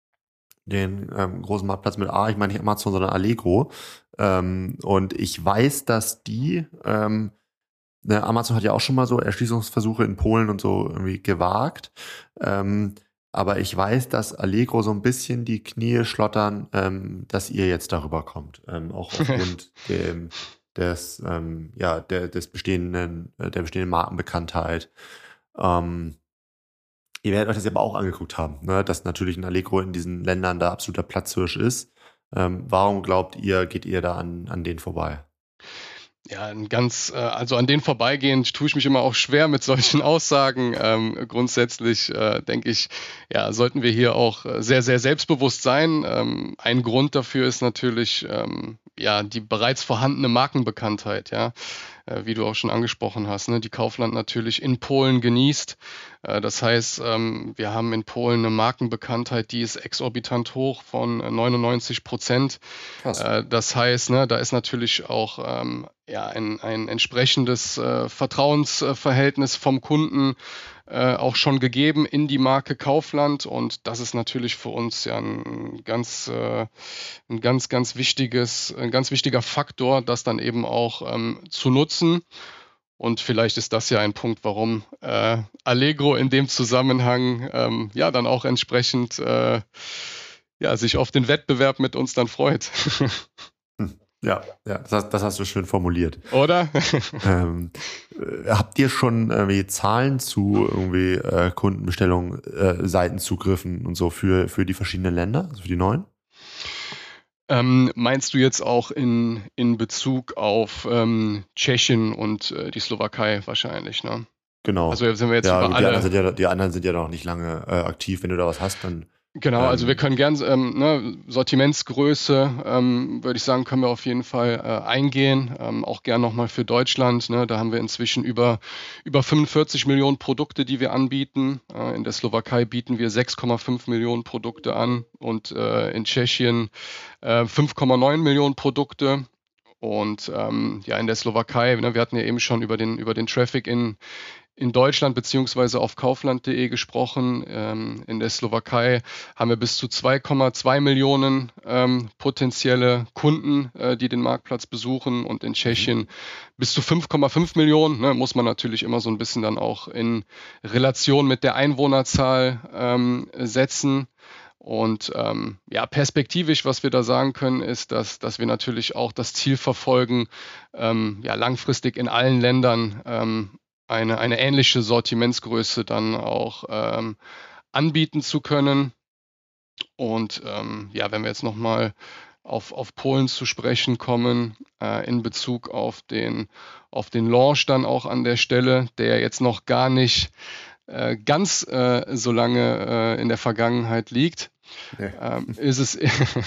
den ähm, großen Marktplatz mit A, ich meine nicht Amazon, sondern Allegro. Ähm, und ich weiß, dass die, ähm, ne, Amazon hat ja auch schon mal so Erschließungsversuche in Polen und so irgendwie gewagt. Ähm, aber ich weiß, dass Allegro so ein bisschen die Knie schlottern, ähm, dass ihr jetzt darüber kommt. Ähm, auch aufgrund dem, des, ähm, ja, der, des bestehenden, der bestehenden Markenbekanntheit. Ähm, ihr werdet euch das aber auch angeguckt haben, ne? Dass natürlich ein Allegro in diesen Ländern da absoluter Platzhirsch ist. Ähm, warum glaubt ihr, geht ihr da an, an denen vorbei? Ja, ein ganz, äh, also an denen vorbeigehend tue ich mich immer auch schwer mit solchen Aussagen. Ähm, grundsätzlich äh, denke ich, ja, sollten wir hier auch sehr, sehr selbstbewusst sein. Ähm, ein Grund dafür ist natürlich ähm, ja die bereits vorhandene Markenbekanntheit, ja, äh, wie du auch schon angesprochen hast, ne, die Kaufland natürlich in Polen genießt. Äh, das heißt, ähm, wir haben in Polen eine Markenbekanntheit, die ist exorbitant hoch von neunundneunzig Prozent. Äh, das heißt, ne, da ist natürlich auch ähm, ja, ein, ein entsprechendes äh, Vertrauensverhältnis vom Kunden äh, auch schon gegeben in die Marke Kaufland, und das ist natürlich für uns ja ein ganz, äh, ein ganz, ganz wichtiges, ein ganz wichtiger Faktor, das dann eben auch ähm, zu nutzen. Und vielleicht ist das ja ein Punkt, warum äh, Allegro in dem Zusammenhang ähm, ja dann auch entsprechend äh, ja, sich auf den Wettbewerb mit uns dann freut. Ja, ja, das, das hast du schön formuliert. Oder? ähm, äh, habt ihr schon irgendwie Zahlen zu irgendwie äh, Kundenbestellungen, äh, Seitenzugriffen und so für, für die verschiedenen Länder, also für die neuen? Ähm, meinst du jetzt auch in, in Bezug auf ähm, Tschechien und äh, die Slowakei wahrscheinlich, ne? Genau. Also sind wir jetzt ja, über gut, alle. Die anderen, sind ja, die anderen sind ja noch nicht lange äh, aktiv. Wenn du da was hast, dann. Genau, ähm, also wir können gern, ähm, ne, Sortimentsgröße, ähm, würde ich sagen, können wir auf jeden Fall äh, eingehen. Ähm, auch gern nochmal für Deutschland. Ne, da haben wir inzwischen über, über fünfundvierzig Millionen Produkte, die wir anbieten. Äh, in der Slowakei bieten wir sechs Komma fünf Millionen Produkte an und äh, in Tschechien äh, fünf Komma neun Millionen Produkte. Und ähm, ja, in der Slowakei, ne, wir hatten ja eben schon über den, über den Traffic in in Deutschland beziehungsweise auf kaufland punkt de gesprochen. Ähm, in der Slowakei haben wir bis zu zwei Komma zwei Millionen ähm, potenzielle Kunden, äh, die den Marktplatz besuchen, und in Tschechien mhm. bis zu fünf Komma fünf Millionen. Ne, muss man natürlich immer so ein bisschen dann auch in Relation mit der Einwohnerzahl ähm, setzen. Und ähm, ja, perspektivisch, was wir da sagen können, ist, dass, dass wir natürlich auch das Ziel verfolgen, ähm, ja, langfristig in allen Ländern ähm, eine, eine ähnliche Sortimentsgröße dann auch ähm, anbieten zu können. Und ähm, ja, wenn wir jetzt nochmal auf, auf Polen zu sprechen kommen, äh, in Bezug auf den, auf den Launch dann auch an der Stelle, der jetzt noch gar nicht äh, ganz äh, so lange äh, in der Vergangenheit liegt. Nee. Ähm, ist es,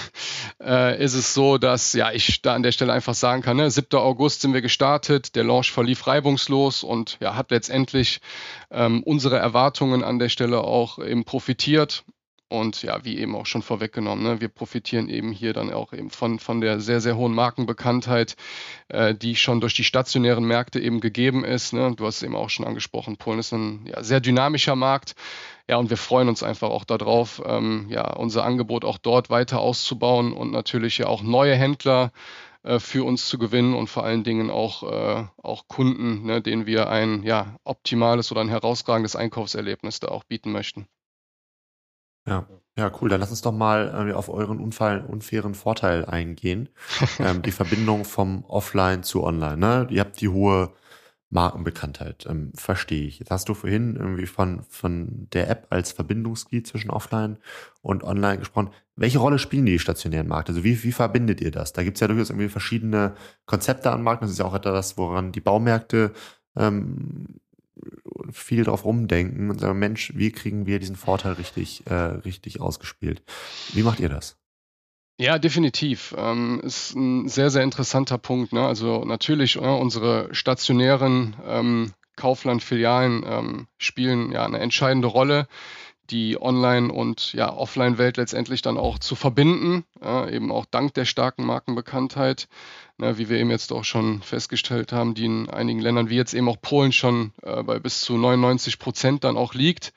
äh, ist es so, dass ja ich da an der Stelle einfach sagen kann, ne, siebter August sind wir gestartet, der Launch verlief reibungslos und ja, hat letztendlich ähm, unsere Erwartungen an der Stelle auch eben profitiert. Und ja, wie eben auch schon vorweggenommen, ne, wir profitieren eben hier dann auch eben von, von der sehr, sehr hohen Markenbekanntheit, äh, die schon durch die stationären Märkte eben gegeben ist. Ne. Du hast es eben auch schon angesprochen, Polen ist ein ja, sehr dynamischer Markt. Ja, und wir freuen uns einfach auch darauf, ähm, ja, unser Angebot auch dort weiter auszubauen und natürlich ja auch neue Händler äh, für uns zu gewinnen und vor allen Dingen auch, äh, auch Kunden, ne, denen wir ein ja, optimales oder ein herausragendes Einkaufserlebnis da auch bieten möchten. Ja, ja, cool. Dann lass uns doch mal äh, auf euren unfall, unfairen Vorteil eingehen. ähm, die Verbindung vom Offline zu Online. Ne? Ihr habt die hohe Markenbekanntheit, ähm, verstehe ich. Jetzt hast du vorhin irgendwie von, von der App als Verbindungsglied zwischen Offline und Online gesprochen. Welche Rolle spielen die stationären Märkte? Also wie, wie verbindet ihr das? Da gibt es ja durchaus irgendwie verschiedene Konzepte an Marken. Das ist ja auch etwas, woran die Baumärkte ähm, viel drauf rumdenken und sagen, Mensch, wie kriegen wir diesen Vorteil richtig, äh, richtig ausgespielt? Wie macht ihr das? Ja, definitiv. Ähm, ist ein sehr, sehr interessanter Punkt. Ne? Also natürlich, äh, unsere stationären ähm, Kaufland-Filialen ähm, spielen ja eine entscheidende Rolle, die Online- und ja, Offline-Welt letztendlich dann auch zu verbinden, äh, eben auch dank der starken Markenbekanntheit, ne, wie wir eben jetzt auch schon festgestellt haben, die in einigen Ländern wie jetzt eben auch Polen schon äh, bei bis zu neunundneunzig Prozent dann auch liegt.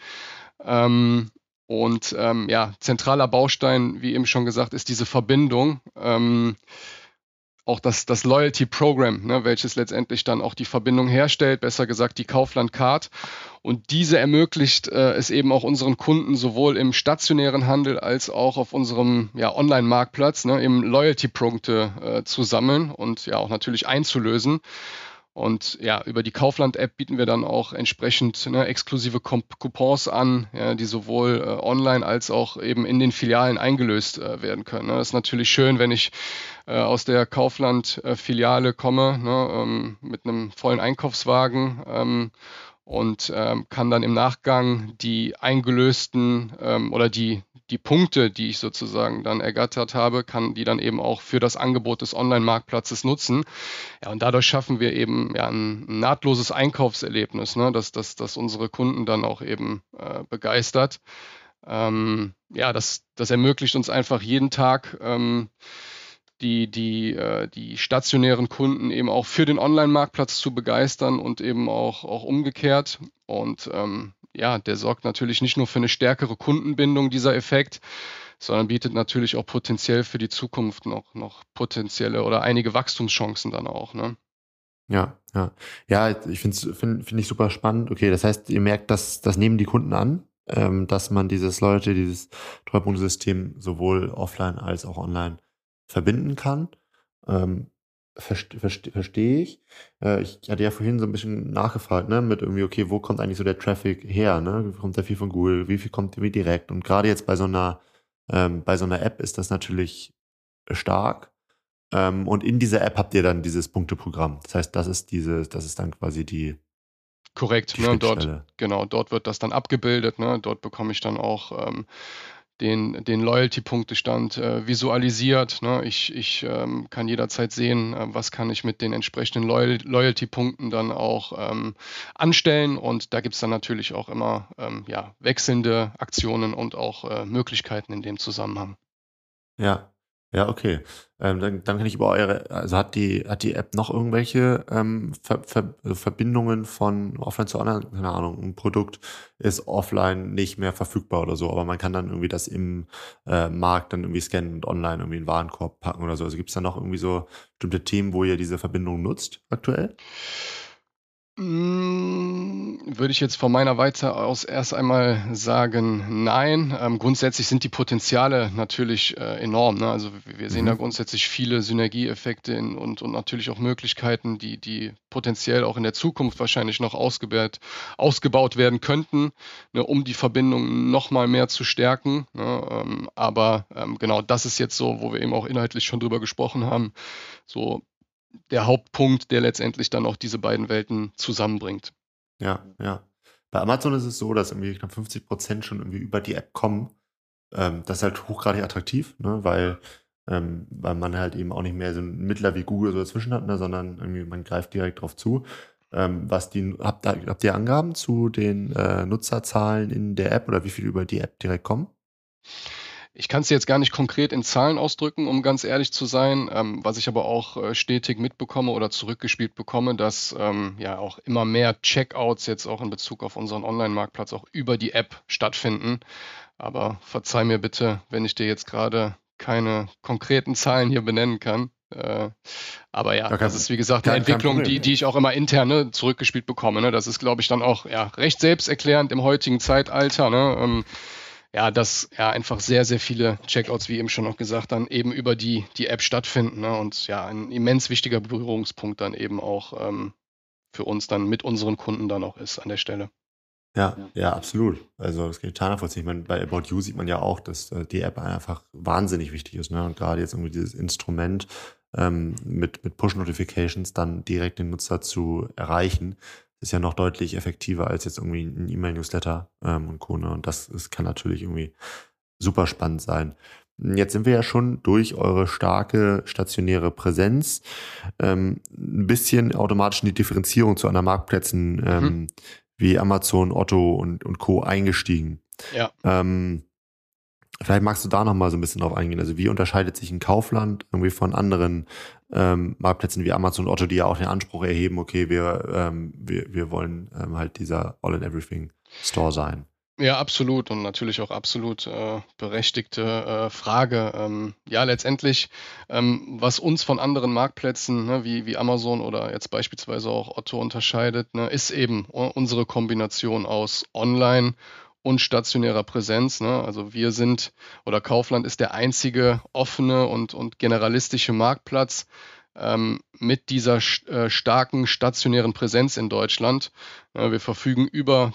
Ähm, Und ähm, ja, zentraler Baustein, wie eben schon gesagt, ist diese Verbindung, ähm, auch das, das Loyalty-Programm, ne, welches letztendlich dann auch die Verbindung herstellt, besser gesagt die Kaufland-Card. Und diese ermöglicht äh, es eben auch unseren Kunden sowohl im stationären Handel als auch auf unserem ja, Online-Marktplatz ne, eben Loyalty-Punkte äh, zu sammeln und ja auch natürlich einzulösen. Und ja, über die Kaufland-App bieten wir dann auch entsprechend ne, exklusive Coupons an, ja, die sowohl äh, online als auch eben in den Filialen eingelöst äh, werden können. Ne. Das ist natürlich schön, wenn ich äh, aus der Kaufland-Filiale komme ne, ähm, mit einem vollen Einkaufswagen ähm, und ähm, kann dann im Nachgang die eingelösten ähm, oder die die Punkte, die ich sozusagen dann ergattert habe, kann die dann eben auch für das Angebot des Online-Marktplatzes nutzen. Ja, und dadurch schaffen wir eben ja ein, ein nahtloses Einkaufserlebnis, ne, dass, dass, dass unsere Kunden dann auch eben äh, begeistert. Ähm, ja, das, das ermöglicht uns einfach jeden Tag ähm, die, die, äh, die stationären Kunden eben auch für den Online-Marktplatz zu begeistern und eben auch, auch umgekehrt. Und ähm, ja, der sorgt natürlich nicht nur für eine stärkere Kundenbindung, dieser Effekt, sondern bietet natürlich auch potenziell für die Zukunft noch, noch potenzielle oder einige Wachstumschancen dann auch. Ne? Ja, ja. Ja, ich finde find, find ich super spannend. Okay, das heißt, ihr merkt, dass das nehmen die Kunden an. ähm, dass man dieses Leute, dieses Treuepunktesystem sowohl offline als auch online verbinden kann. Ähm, verste, verste, Verstehe ich. Äh, ich hatte ja vorhin so ein bisschen nachgefragt, ne, mit irgendwie, okay, wo kommt eigentlich so der Traffic her, ne? Kommt da viel von Google, wie viel kommt irgendwie direkt? Und gerade jetzt bei so einer, ähm, bei so einer App ist das natürlich stark. Ähm, und in dieser App habt ihr dann dieses Punkteprogramm. Das heißt, das ist diese, das ist dann quasi die, Korrekt, die ne? Und dort, Schnittstelle. genau, dort wird das dann abgebildet, ne? Dort bekomme ich dann auch ähm, den, den Loyalty-Punktestand äh, visualisiert. Ne? Ich, ich ähm, kann jederzeit sehen, äh, was kann ich mit den entsprechenden Loyal Loyalty-Punkten dann auch ähm, anstellen. Und da gibt es dann natürlich auch immer ähm, ja, wechselnde Aktionen und auch äh, Möglichkeiten in dem Zusammenhang. Ja, ja, okay. Ähm, dann, dann kann ich über eure, also hat die, hat die App noch irgendwelche ähm, Ver, Ver, Verbindungen von offline zu online? Keine Ahnung, ein Produkt ist offline nicht mehr verfügbar oder so, aber man kann dann irgendwie das im äh, Markt dann irgendwie scannen und online irgendwie in den Warenkorb packen oder so. Also gibt es da noch irgendwie so bestimmte Themen, wo ihr diese Verbindung nutzt aktuell? Hm, würde ich jetzt von meiner Warte aus erst einmal sagen, nein. Ähm, grundsätzlich sind die Potenziale natürlich äh, enorm. Ne? Also wir wir sehen da Mhm. grundsätzlich viele Synergieeffekte in, und, und natürlich auch Möglichkeiten, die, die potenziell auch in der Zukunft wahrscheinlich noch ausgebaut, ausgebaut werden könnten, ne, um die Verbindung noch mal mehr zu stärken. Ne? Ähm, aber ähm, genau das ist jetzt so, wo wir eben auch inhaltlich schon drüber gesprochen haben. So der Hauptpunkt, der letztendlich dann auch diese beiden Welten zusammenbringt. Ja, ja. Bei Amazon ist es so, dass irgendwie knapp fünfzig Prozent schon irgendwie über die App kommen. Ähm, das ist halt hochgradig attraktiv, ne, weil, ähm, weil man halt eben auch nicht mehr so einen Mittler wie Google so dazwischen hat, ne, sondern irgendwie man greift direkt drauf zu. Ähm, was die, habt, ihr- habt ihr Angaben zu den äh, Nutzerzahlen in der App oder wie viel über die App direkt kommen? Ich kann es jetzt gar nicht konkret in Zahlen ausdrücken, um ganz ehrlich zu sein, ähm, was ich aber auch äh, stetig mitbekomme oder zurückgespielt bekomme, dass ähm, ja auch immer mehr Checkouts jetzt auch in Bezug auf unseren Online-Marktplatz auch über die App stattfinden. Aber verzeih mir bitte, wenn ich dir jetzt gerade keine konkreten Zahlen hier benennen kann. Äh, aber ja, Ja, das kein, ist wie gesagt eine kein, kein Entwicklung, Problem. die, die ich auch immer intern ne, zurückgespielt bekomme. Ne? Das ist, glaube ich, dann auch ja, recht selbsterklärend im heutigen Zeitalter. Ne? Ähm, ja, dass ja einfach sehr, sehr viele Checkouts, wie eben schon noch gesagt, dann eben über die, die App stattfinden. Ne? Und ja, ein immens wichtiger Berührungspunkt dann eben auch ähm, für uns dann mit unseren Kunden dann auch ist an der Stelle. Ja, ja, absolut. Also das kann ich total nachvollziehen. Ich meine, bei About You sieht man ja auch, dass äh, die App einfach wahnsinnig wichtig ist. Ne? Und gerade jetzt irgendwie dieses Instrument ähm, mit, mit Push-Notifications dann direkt den Nutzer zu erreichen, ist ja noch deutlich effektiver als jetzt irgendwie ein E-Mail-Newsletter ähm, und Co. Ne? Und das, das kann natürlich irgendwie super spannend sein. Jetzt sind wir ja schon durch eure starke stationäre Präsenz ähm, ein bisschen automatisch in die Differenzierung zu anderen Marktplätzen Mhm. ähm, wie Amazon, Otto und, und Co. eingestiegen. Ja. Ähm, vielleicht magst du da nochmal so ein bisschen drauf eingehen. Also wie unterscheidet sich ein Kaufland irgendwie von anderen ähm, Marktplätzen wie Amazon und Otto, die ja auch den Anspruch erheben, okay, wir, ähm, wir, wir wollen ähm, halt dieser All-in-Everything-Store sein. Ja, absolut und natürlich auch absolut äh, berechtigte äh, Frage. Ähm, ja, letztendlich, ähm, was uns von anderen Marktplätzen ne, wie, wie Amazon oder jetzt beispielsweise auch Otto unterscheidet, ne, ist eben u- unsere Kombination aus Online und stationärer Präsenz. Ne? Also wir sind oder Kaufland ist der einzige offene und, und generalistische Marktplatz ähm, mit dieser st- äh, starken stationären Präsenz in Deutschland. Äh, wir verfügen über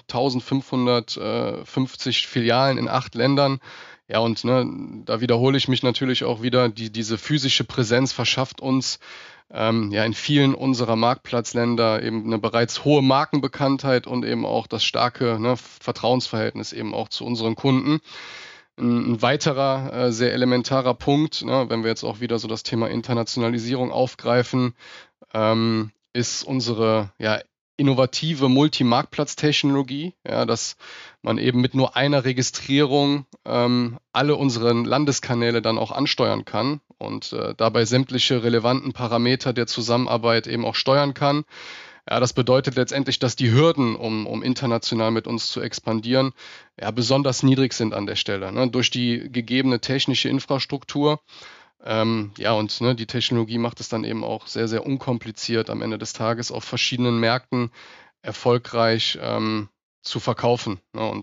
eintausendfünfhundertfünfzig Filialen in acht Ländern. Ja, und ne, da wiederhole ich mich natürlich auch wieder, die, diese physische Präsenz verschafft uns ähm, ja in vielen unserer Marktplatzländer eben eine bereits hohe Markenbekanntheit und eben auch das starke ne, Vertrauensverhältnis eben auch zu unseren Kunden. Ein, ein weiterer äh, sehr elementarer Punkt, ne, wenn wir jetzt auch wieder so das Thema Internationalisierung aufgreifen, ähm, ist unsere ja, innovative Multi-Marktplatz-Technologie, ja, dass man eben mit nur einer Registrierung ähm, alle unsere Landeskanäle dann auch ansteuern kann und äh, dabei sämtliche relevanten Parameter der Zusammenarbeit eben auch steuern kann. Ja, das bedeutet letztendlich, dass die Hürden, um, um international mit uns zu expandieren, ja, besonders niedrig sind an der Stelle. Ne? Durch die gegebene technische Infrastruktur ähm, ja, und ne, die Technologie macht es dann eben auch sehr, sehr unkompliziert am Ende des Tages auf verschiedenen Märkten erfolgreich ähm, zu verkaufen. Ne? Und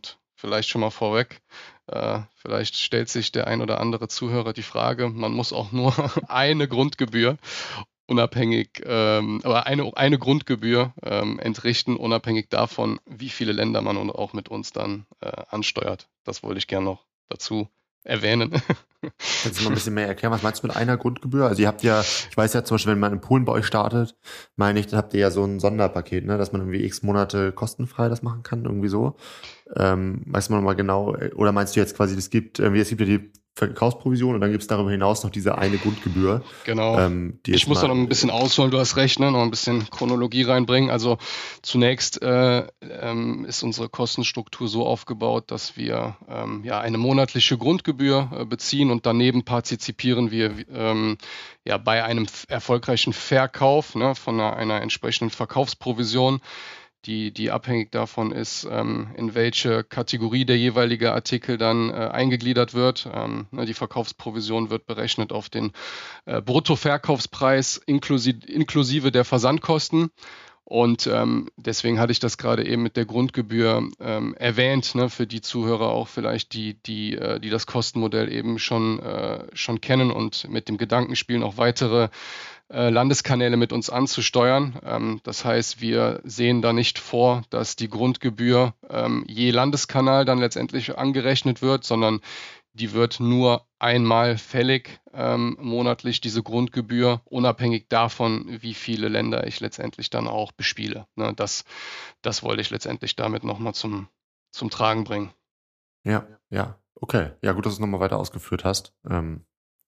vielleicht schon mal vorweg. Äh, vielleicht stellt sich der ein oder andere Zuhörer die Frage, man muss auch nur eine Grundgebühr unabhängig, ähm, aber eine, eine Grundgebühr ähm, entrichten, unabhängig davon, wie viele Länder man und auch mit uns dann äh, ansteuert. Das wollte ich gerne noch dazu erwähnen. Kannst du mal ein bisschen mehr erklären, was meinst du mit einer Grundgebühr? Also ihr habt ja, ich weiß ja zum Beispiel, wenn man in Polen bei euch startet, meine ich, dann habt ihr ja so ein Sonderpaket, ne, dass man irgendwie x Monate kostenfrei das machen kann, irgendwie so. Ähm, weißt du mal nochmal genau, oder meinst du jetzt quasi, es gibt, irgendwie, es gibt ja die Verkaufsprovision und dann gibt es darüber hinaus noch diese eine Grundgebühr. Genau. Ähm, die ich muss mal, da noch ein bisschen ausholen, du hast recht, ne? Noch ein bisschen Chronologie reinbringen. Also zunächst äh, ähm, ist unsere Kostenstruktur so aufgebaut, dass wir ähm, ja eine monatliche Grundgebühr äh, beziehen und daneben partizipieren wir ähm, ja bei einem f- erfolgreichen Verkauf, ne, von einer, einer entsprechenden Verkaufsprovision, die, die abhängig davon ist, ähm, in welche Kategorie der jeweilige Artikel dann äh, eingegliedert wird. Ähm, ne, die Verkaufsprovision wird berechnet auf den äh, Bruttoverkaufspreis inklusive, inklusive der Versandkosten. Und ähm, deswegen hatte ich das gerade eben mit der Grundgebühr ähm, erwähnt, ne, für die Zuhörer auch vielleicht, die, die, äh, die das Kostenmodell eben schon, äh, schon kennen und mit dem Gedanken spielen, auch weitere äh, Landeskanäle mit uns anzusteuern. Ähm, das heißt, wir sehen da nicht vor, dass die Grundgebühr ähm, je Landeskanal dann letztendlich angerechnet wird, sondern die wird nur einmal fällig ähm, monatlich, diese Grundgebühr, unabhängig davon, wie viele Länder ich letztendlich dann auch bespiele. Ne, das, das wollte ich letztendlich damit nochmal zum, zum Tragen bringen. Ja, ja, okay. Ja, gut, dass du es nochmal weiter ausgeführt hast. Ähm,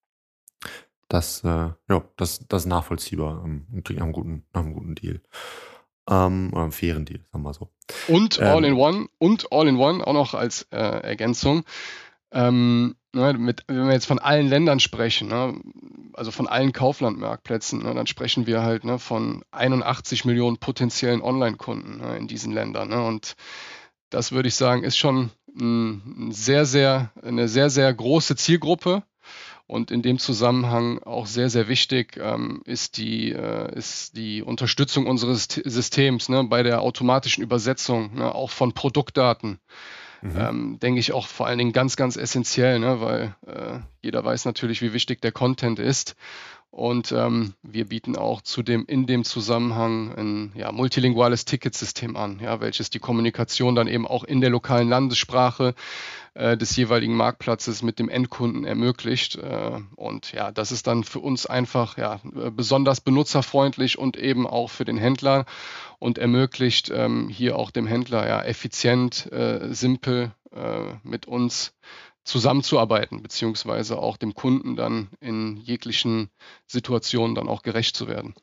das, äh, ja, das, das ist nachvollziehbar ähm, und klingt nach einem guten, nach einem guten Deal. Ähm, oder einem fairen Deal, sagen wir mal so. Und Ähm, All-in-One und All-in-One auch noch als äh, Ergänzung. Ähm, ne, mit, wenn wir jetzt von allen Ländern sprechen, ne, also von allen Kauflandmarktplätzen, ne, dann sprechen wir halt ne, von einundachtzig Millionen potenziellen Online-Kunden ne, in diesen Ländern. Ne, und das würde ich sagen, ist schon ein sehr, sehr, eine sehr, sehr große Zielgruppe. Und in dem Zusammenhang auch sehr, sehr wichtig ähm, ist, die, äh, ist die Unterstützung unseres T- Systems ne, bei der automatischen Übersetzung, ne, auch von Produktdaten. mhm. Ähm, denke ich auch vor allen Dingen ganz, ganz essentiell, ne, weil äh, jeder weiß natürlich, wie wichtig der Content ist. Und ähm, wir bieten auch zudem in dem Zusammenhang ein ja, multilinguales Ticketsystem an, ja, welches die Kommunikation dann eben auch in der lokalen Landessprache äh, des jeweiligen Marktplatzes mit dem Endkunden ermöglicht. Äh, und ja, das ist dann für uns einfach ja, besonders benutzerfreundlich und eben auch für den Händler und ermöglicht ähm, hier auch dem Händler ja effizient, äh, simpel äh, mit uns zusammenzuarbeiten, beziehungsweise auch dem Kunden dann in jeglichen Situationen dann auch gerecht zu werden.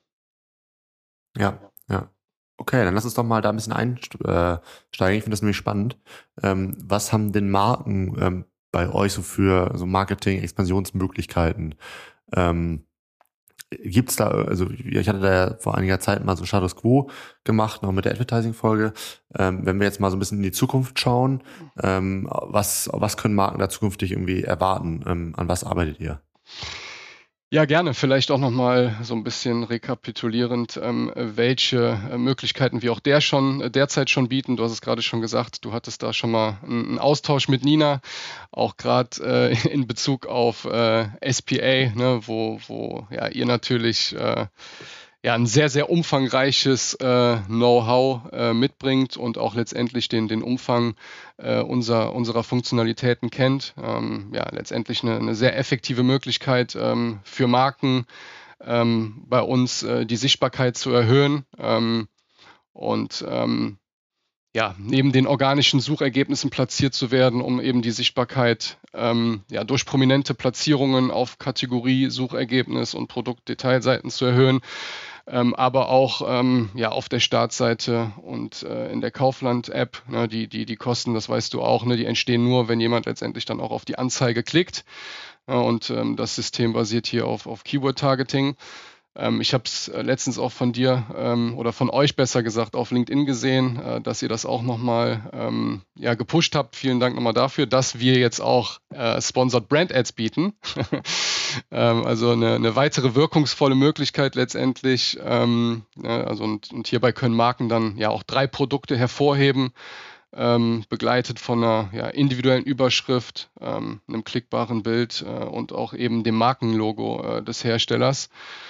Ja, ja. Okay, dann lass uns doch mal da ein bisschen einsteigen. Ich finde das nämlich spannend. Ähm, was haben denn Marken ähm, bei euch so für so Marketing-Expansionsmöglichkeiten? Ähm, Gibt's da, also ich hatte da ja vor einiger Zeit mal so Status Quo gemacht, noch mit der Advertising-Folge. Ähm, wenn wir jetzt mal so ein bisschen in die Zukunft schauen, ähm, was, was können Marken da zukünftig irgendwie erwarten? Ähm, an was arbeitet ihr? Ja, gerne. Vielleicht auch nochmal so ein bisschen rekapitulierend, ähm, welche äh, Möglichkeiten wir auch der schon, äh, derzeit schon bieten. Du hast es gerade schon gesagt, du hattest da schon mal einen, einen Austausch mit Nina, auch gerade äh, in Bezug auf äh, S P A, ne, wo, wo ja, ihr natürlich äh, ja, ein sehr, sehr umfangreiches äh, Know-how äh, mitbringt und auch letztendlich den, den Umfang äh, unser, unserer Funktionalitäten kennt. Ähm, ja, letztendlich eine, eine sehr effektive Möglichkeit ähm, für Marken ähm, bei uns äh, die Sichtbarkeit zu erhöhen ähm, und ähm, ja, neben den organischen Suchergebnissen platziert zu werden, um eben die Sichtbarkeit ähm, ja, durch prominente Platzierungen auf Kategorie, Suchergebnis und Produktdetailseiten zu erhöhen. Ähm, aber auch ähm, ja, auf der Startseite und äh, in der Kaufland-App, ne, die, die, die Kosten, das weißt du auch, ne, die entstehen nur, wenn jemand letztendlich dann auch auf die Anzeige klickt. Ja, und ähm, das System basiert hier auf, auf Keyword-Targeting. Ähm, ich habe es äh, letztens auch von dir ähm, oder von euch besser gesagt auf LinkedIn gesehen, äh, dass ihr das auch nochmal ähm, ja, gepusht habt. Vielen Dank nochmal dafür, dass wir jetzt auch äh, Sponsored Brand Ads bieten. ähm, also eine, eine weitere wirkungsvolle Möglichkeit letztendlich. Ähm, ja, also und, und hierbei können Marken dann ja auch drei Produkte hervorheben. ähm, begleitet von einer ja, individuellen Überschrift, ähm, einem klickbaren Bild äh, und auch eben dem Markenlogo äh, des Herstellers.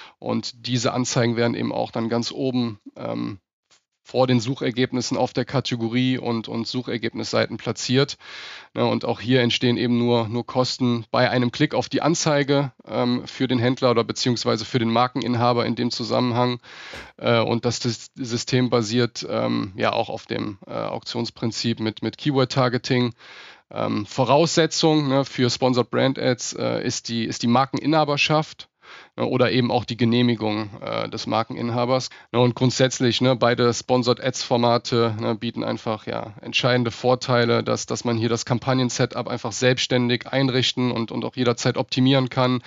Und diese Anzeigen werden eben auch dann ganz oben ähm, vor den Suchergebnissen auf der Kategorie und, und Suchergebnisseiten platziert. Ja, und auch hier entstehen eben nur, nur Kosten bei einem Klick auf die Anzeige ähm, für den Händler oder beziehungsweise für den Markeninhaber in dem Zusammenhang. Äh, und das, das System basiert ähm, ja auch auf dem äh, Auktionsprinzip mit, mit Keyword-Targeting. Ähm, Voraussetzung ne, für Sponsored Brand Ads äh, ist, die, ist die Markeninhaberschaft oder eben auch die Genehmigung äh, des Markeninhabers. Ja, und grundsätzlich, ne, beide Sponsored Ads-Formate ne, bieten einfach ja, entscheidende Vorteile, dass, dass man hier das Kampagnen-Setup einfach selbstständig einrichten und, und auch jederzeit optimieren kann.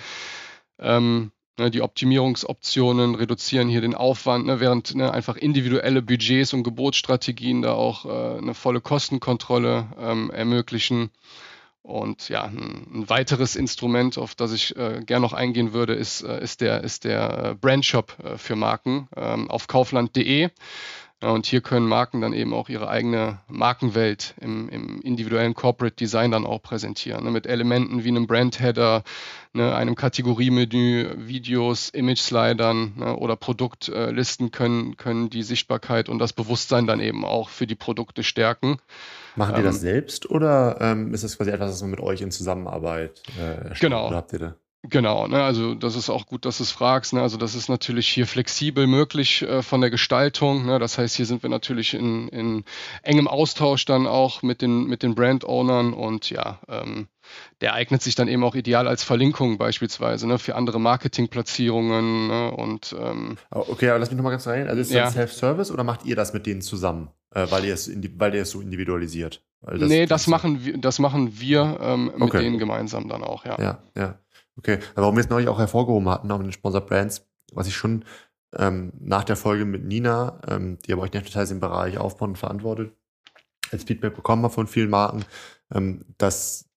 Ähm, ne, die Optimierungsoptionen reduzieren hier den Aufwand, ne, während ne, einfach individuelle Budgets und Gebotsstrategien da auch äh, eine volle Kostenkontrolle ähm, ermöglichen. Und ja, ein, ein weiteres Instrument, auf das ich äh, gerne noch eingehen würde, ist, äh, ist der, ist der Brandshop äh, für Marken ähm, auf kaufland punkt de. Ja, und hier können Marken dann eben auch ihre eigene Markenwelt im, im individuellen Corporate Design dann auch präsentieren. Ne, mit Elementen wie einem Brand-Header, ne, einem Kategoriemenü, Videos, Image-Slidern ne, oder Produktlisten können, können die Sichtbarkeit und das Bewusstsein dann eben auch für die Produkte stärken. Machen die das ähm, selbst oder ähm, ist das quasi etwas, was man mit euch in Zusammenarbeit äh, erstellt? Genau. Oder habt ihr da? Genau, ne, also das ist auch gut, dass du es fragst. Ne, also das ist natürlich hier flexibel möglich äh, von der Gestaltung. Ne, das heißt, hier sind wir natürlich in, in engem Austausch dann auch mit den, mit den Brand-Ownern und ja, ähm, der eignet sich dann eben auch ideal als Verlinkung beispielsweise ne, für andere Marketingplatzierungen. Ne, und, ähm, okay, aber lass mich nochmal ganz rein. Also ist das ja. Self-Service oder macht ihr das mit denen zusammen, äh, weil, ihr es weil ihr es so individualisiert? Weil das, nee, das, das machen wir, das machen wir ähm, mit okay. denen gemeinsam dann auch, ja. Ja, ja. Okay, aber warum wir es neulich auch hervorgehoben hatten, auch mit den Sponsored Brands, was ich schon ähm, nach der Folge mit Nina, ähm, die aber euch nicht im Bereich aufbauen und verantwortet, als Feedback bekommen habe von vielen Marken, ähm, dass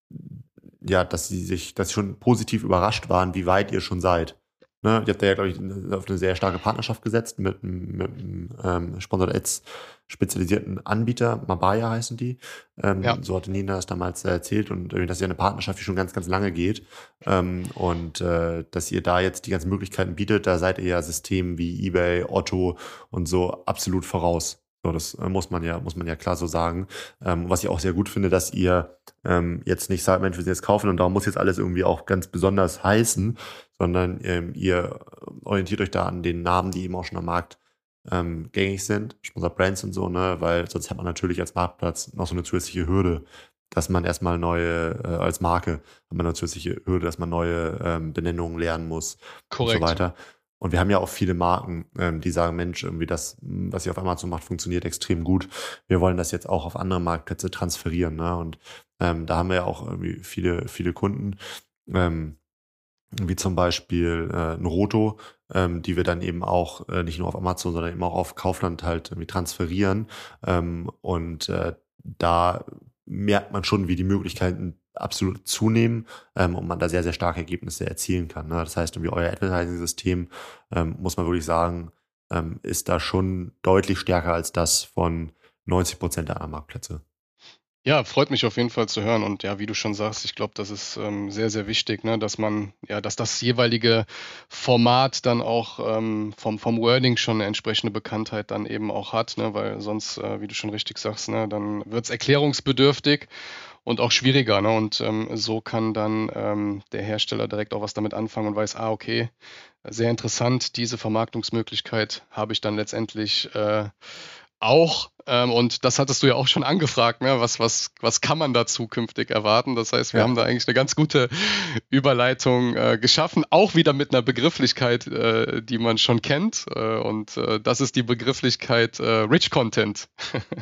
ja, dass sie sich, dass sie schon positiv überrascht waren, wie weit ihr schon seid. Ne? Ihr habt da ja, glaube ich, auf eine sehr starke Partnerschaft gesetzt mit, mit einem ähm, Sponsored Ads spezialisierten Anbieter, Mabaya heißen die. Ähm, ja. So hatte Nina das damals erzählt und äh, dass ihr eine Partnerschaft, die schon ganz, ganz lange geht ähm, und äh, dass ihr da jetzt die ganzen Möglichkeiten bietet, da seid ihr ja Systemen wie eBay, Otto und so absolut voraus. So, das äh, muss man ja, muss man ja klar so sagen. Ähm, was ich auch sehr gut finde, dass ihr ähm, jetzt nicht sagt, Mensch, wir sind jetzt kaufen und darum muss jetzt alles irgendwie auch ganz besonders heißen, sondern ähm, ihr orientiert euch da an den Namen, die eben auch schon am Markt ähm, gängig sind, Sponsored Brands und so, ne, weil sonst hat man natürlich als Marktplatz noch so eine zusätzliche Hürde, dass man erstmal neue, äh, als Marke hat man eine zusätzliche Hürde, dass man neue ähm, Benennungen lernen muss. Korrekt. Und so weiter. Und wir haben ja auch viele Marken, ähm, die sagen, Mensch, irgendwie das, was ihr auf Amazon macht, funktioniert extrem gut. Wir wollen das jetzt auch auf andere Marktplätze transferieren. Ne? Und ähm, da haben wir ja auch irgendwie viele, viele Kunden, ähm, wie zum Beispiel äh, ein Roto, ähm, die wir dann eben auch äh, nicht nur auf Amazon, sondern eben auch auf Kaufland halt irgendwie transferieren. Ähm, und äh, da merkt man schon, wie die Möglichkeiten absolut zunehmen ähm, und man da sehr, sehr starke Ergebnisse erzielen kann. Ne? Das heißt, irgendwie euer Advertising-System, ähm, muss man wirklich sagen, ähm, ist da schon deutlich stärker als das von neunzig Prozent der anderen Marktplätze. Ja, freut mich auf jeden Fall zu hören und ja, wie du schon sagst, ich glaube, das ist ähm, sehr, sehr wichtig, ne, dass man, ja, dass das jeweilige Format dann auch ähm, vom, vom Wording schon eine entsprechende Bekanntheit dann eben auch hat, ne, weil sonst, äh, wie du schon richtig sagst, ne, dann wird es erklärungsbedürftig und auch schwieriger, ne, und ähm, so kann dann ähm, der Hersteller direkt auch was damit anfangen und weiß, ah, okay, sehr interessant, diese Vermarktungsmöglichkeit habe ich dann letztendlich äh, auch, ähm, und das hattest du ja auch schon angefragt, ne? was, was, was kann man da zukünftig erwarten? Das heißt, wir ja. haben da eigentlich eine ganz gute Überleitung äh, geschaffen, auch wieder mit einer Begrifflichkeit, äh, die man schon kennt, äh, und äh, das ist die Begrifflichkeit äh, Rich Content.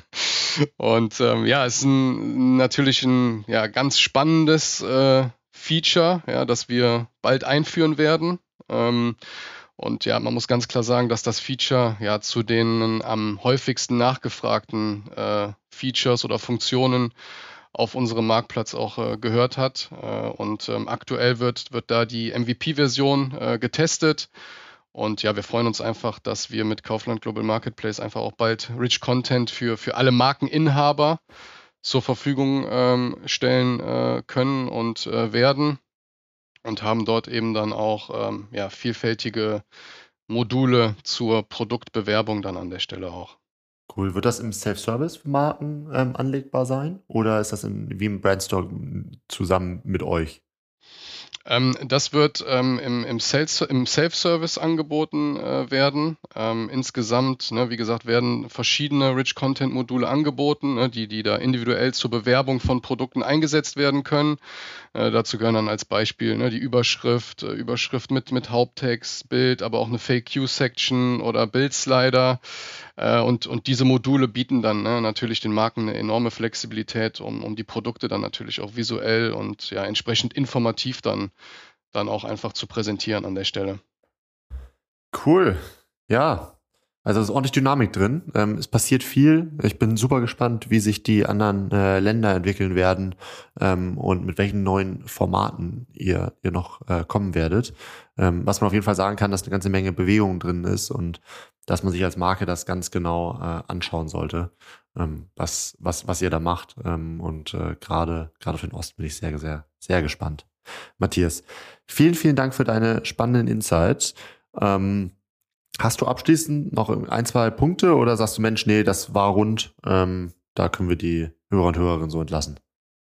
Und ähm, ja, es ist ein, natürlich ein ja, ganz spannendes äh, Feature, ja, das wir bald einführen werden. Ähm, Und ja, man muss ganz klar sagen, dass das Feature ja zu den am häufigsten nachgefragten äh, Features oder Funktionen auf unserem Marktplatz auch äh, gehört hat. Äh, und ähm, aktuell wird, wird da die M V P-Version äh, getestet. Und ja, wir freuen uns einfach, dass wir mit Kaufland Global Marketplace einfach auch bald Rich Content für, für alle Markeninhaber zur Verfügung ähm, stellen äh, können und äh, werden und haben dort eben dann auch ähm, ja, vielfältige Module zur Produktbewerbung dann an der Stelle auch. Cool. Wird das im Self-Service für Marken ähm, anlegbar sein oder ist das in, wie im Brandstore zusammen mit euch? Ähm, das wird ähm, im, im, Sales, im Self-Service angeboten äh, werden. Ähm, insgesamt, ne, wie gesagt, werden verschiedene Rich-Content-Module angeboten, ne, die, die da individuell zur Bewerbung von Produkten eingesetzt werden können. Äh, dazu gehören dann als Beispiel ne, die Überschrift, äh, Überschrift mit, mit Haupttext, Bild, aber auch eine F A Q-Section oder Bildslider. Äh, und, und diese Module bieten dann ne, natürlich den Marken eine enorme Flexibilität, um, um die Produkte dann natürlich auch visuell und ja entsprechend informativ dann dann auch einfach zu präsentieren an der Stelle. Cool. Ja, also es ist ordentlich Dynamik drin. Ähm, es passiert viel. Ich bin super gespannt, wie sich die anderen äh, Länder entwickeln werden ähm, und mit welchen neuen Formaten ihr, ihr noch äh, kommen werdet. Ähm, was man auf jeden Fall sagen kann, dass eine ganze Menge Bewegung drin ist und dass man sich als Marke das ganz genau äh, anschauen sollte, ähm, was, was, was ihr da macht. Ähm, und äh, gerade gerade für den Osten bin ich sehr, sehr, sehr gespannt. Matthias, vielen, vielen Dank für deine spannenden Insights. Ähm, hast du abschließend noch ein, zwei Punkte oder sagst du, Mensch, nee, das war rund, ähm, da können wir die Hörer und Hörerinnen so entlassen?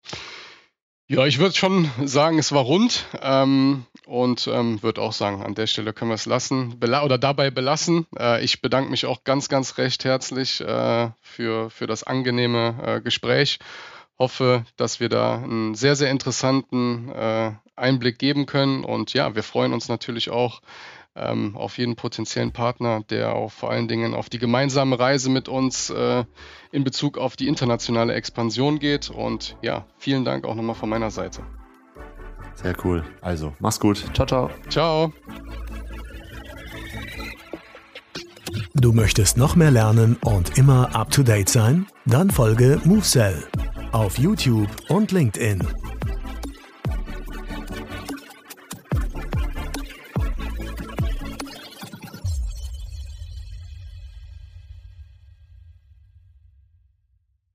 Ja, ich würde schon sagen, es war rund ähm, und ähm, würde auch sagen, an der Stelle können wir es lassen bela- oder dabei belassen. Äh, ich bedanke mich auch ganz, ganz recht herzlich äh, für, für das angenehme äh, Gespräch. Hoffe, dass wir da einen sehr, sehr interessanten äh, Einblick geben können. Und ja, wir freuen uns natürlich auch ähm, auf jeden potenziellen Partner, der auch vor allen Dingen auf die gemeinsame Reise mit uns äh, in Bezug auf die internationale Expansion geht. Und ja, vielen Dank auch nochmal von meiner Seite. Sehr cool. Also, mach's gut. Ciao, ciao. Ciao. Du möchtest noch mehr lernen und immer up to date sein? Dann folge MoveSell auf YouTube und LinkedIn.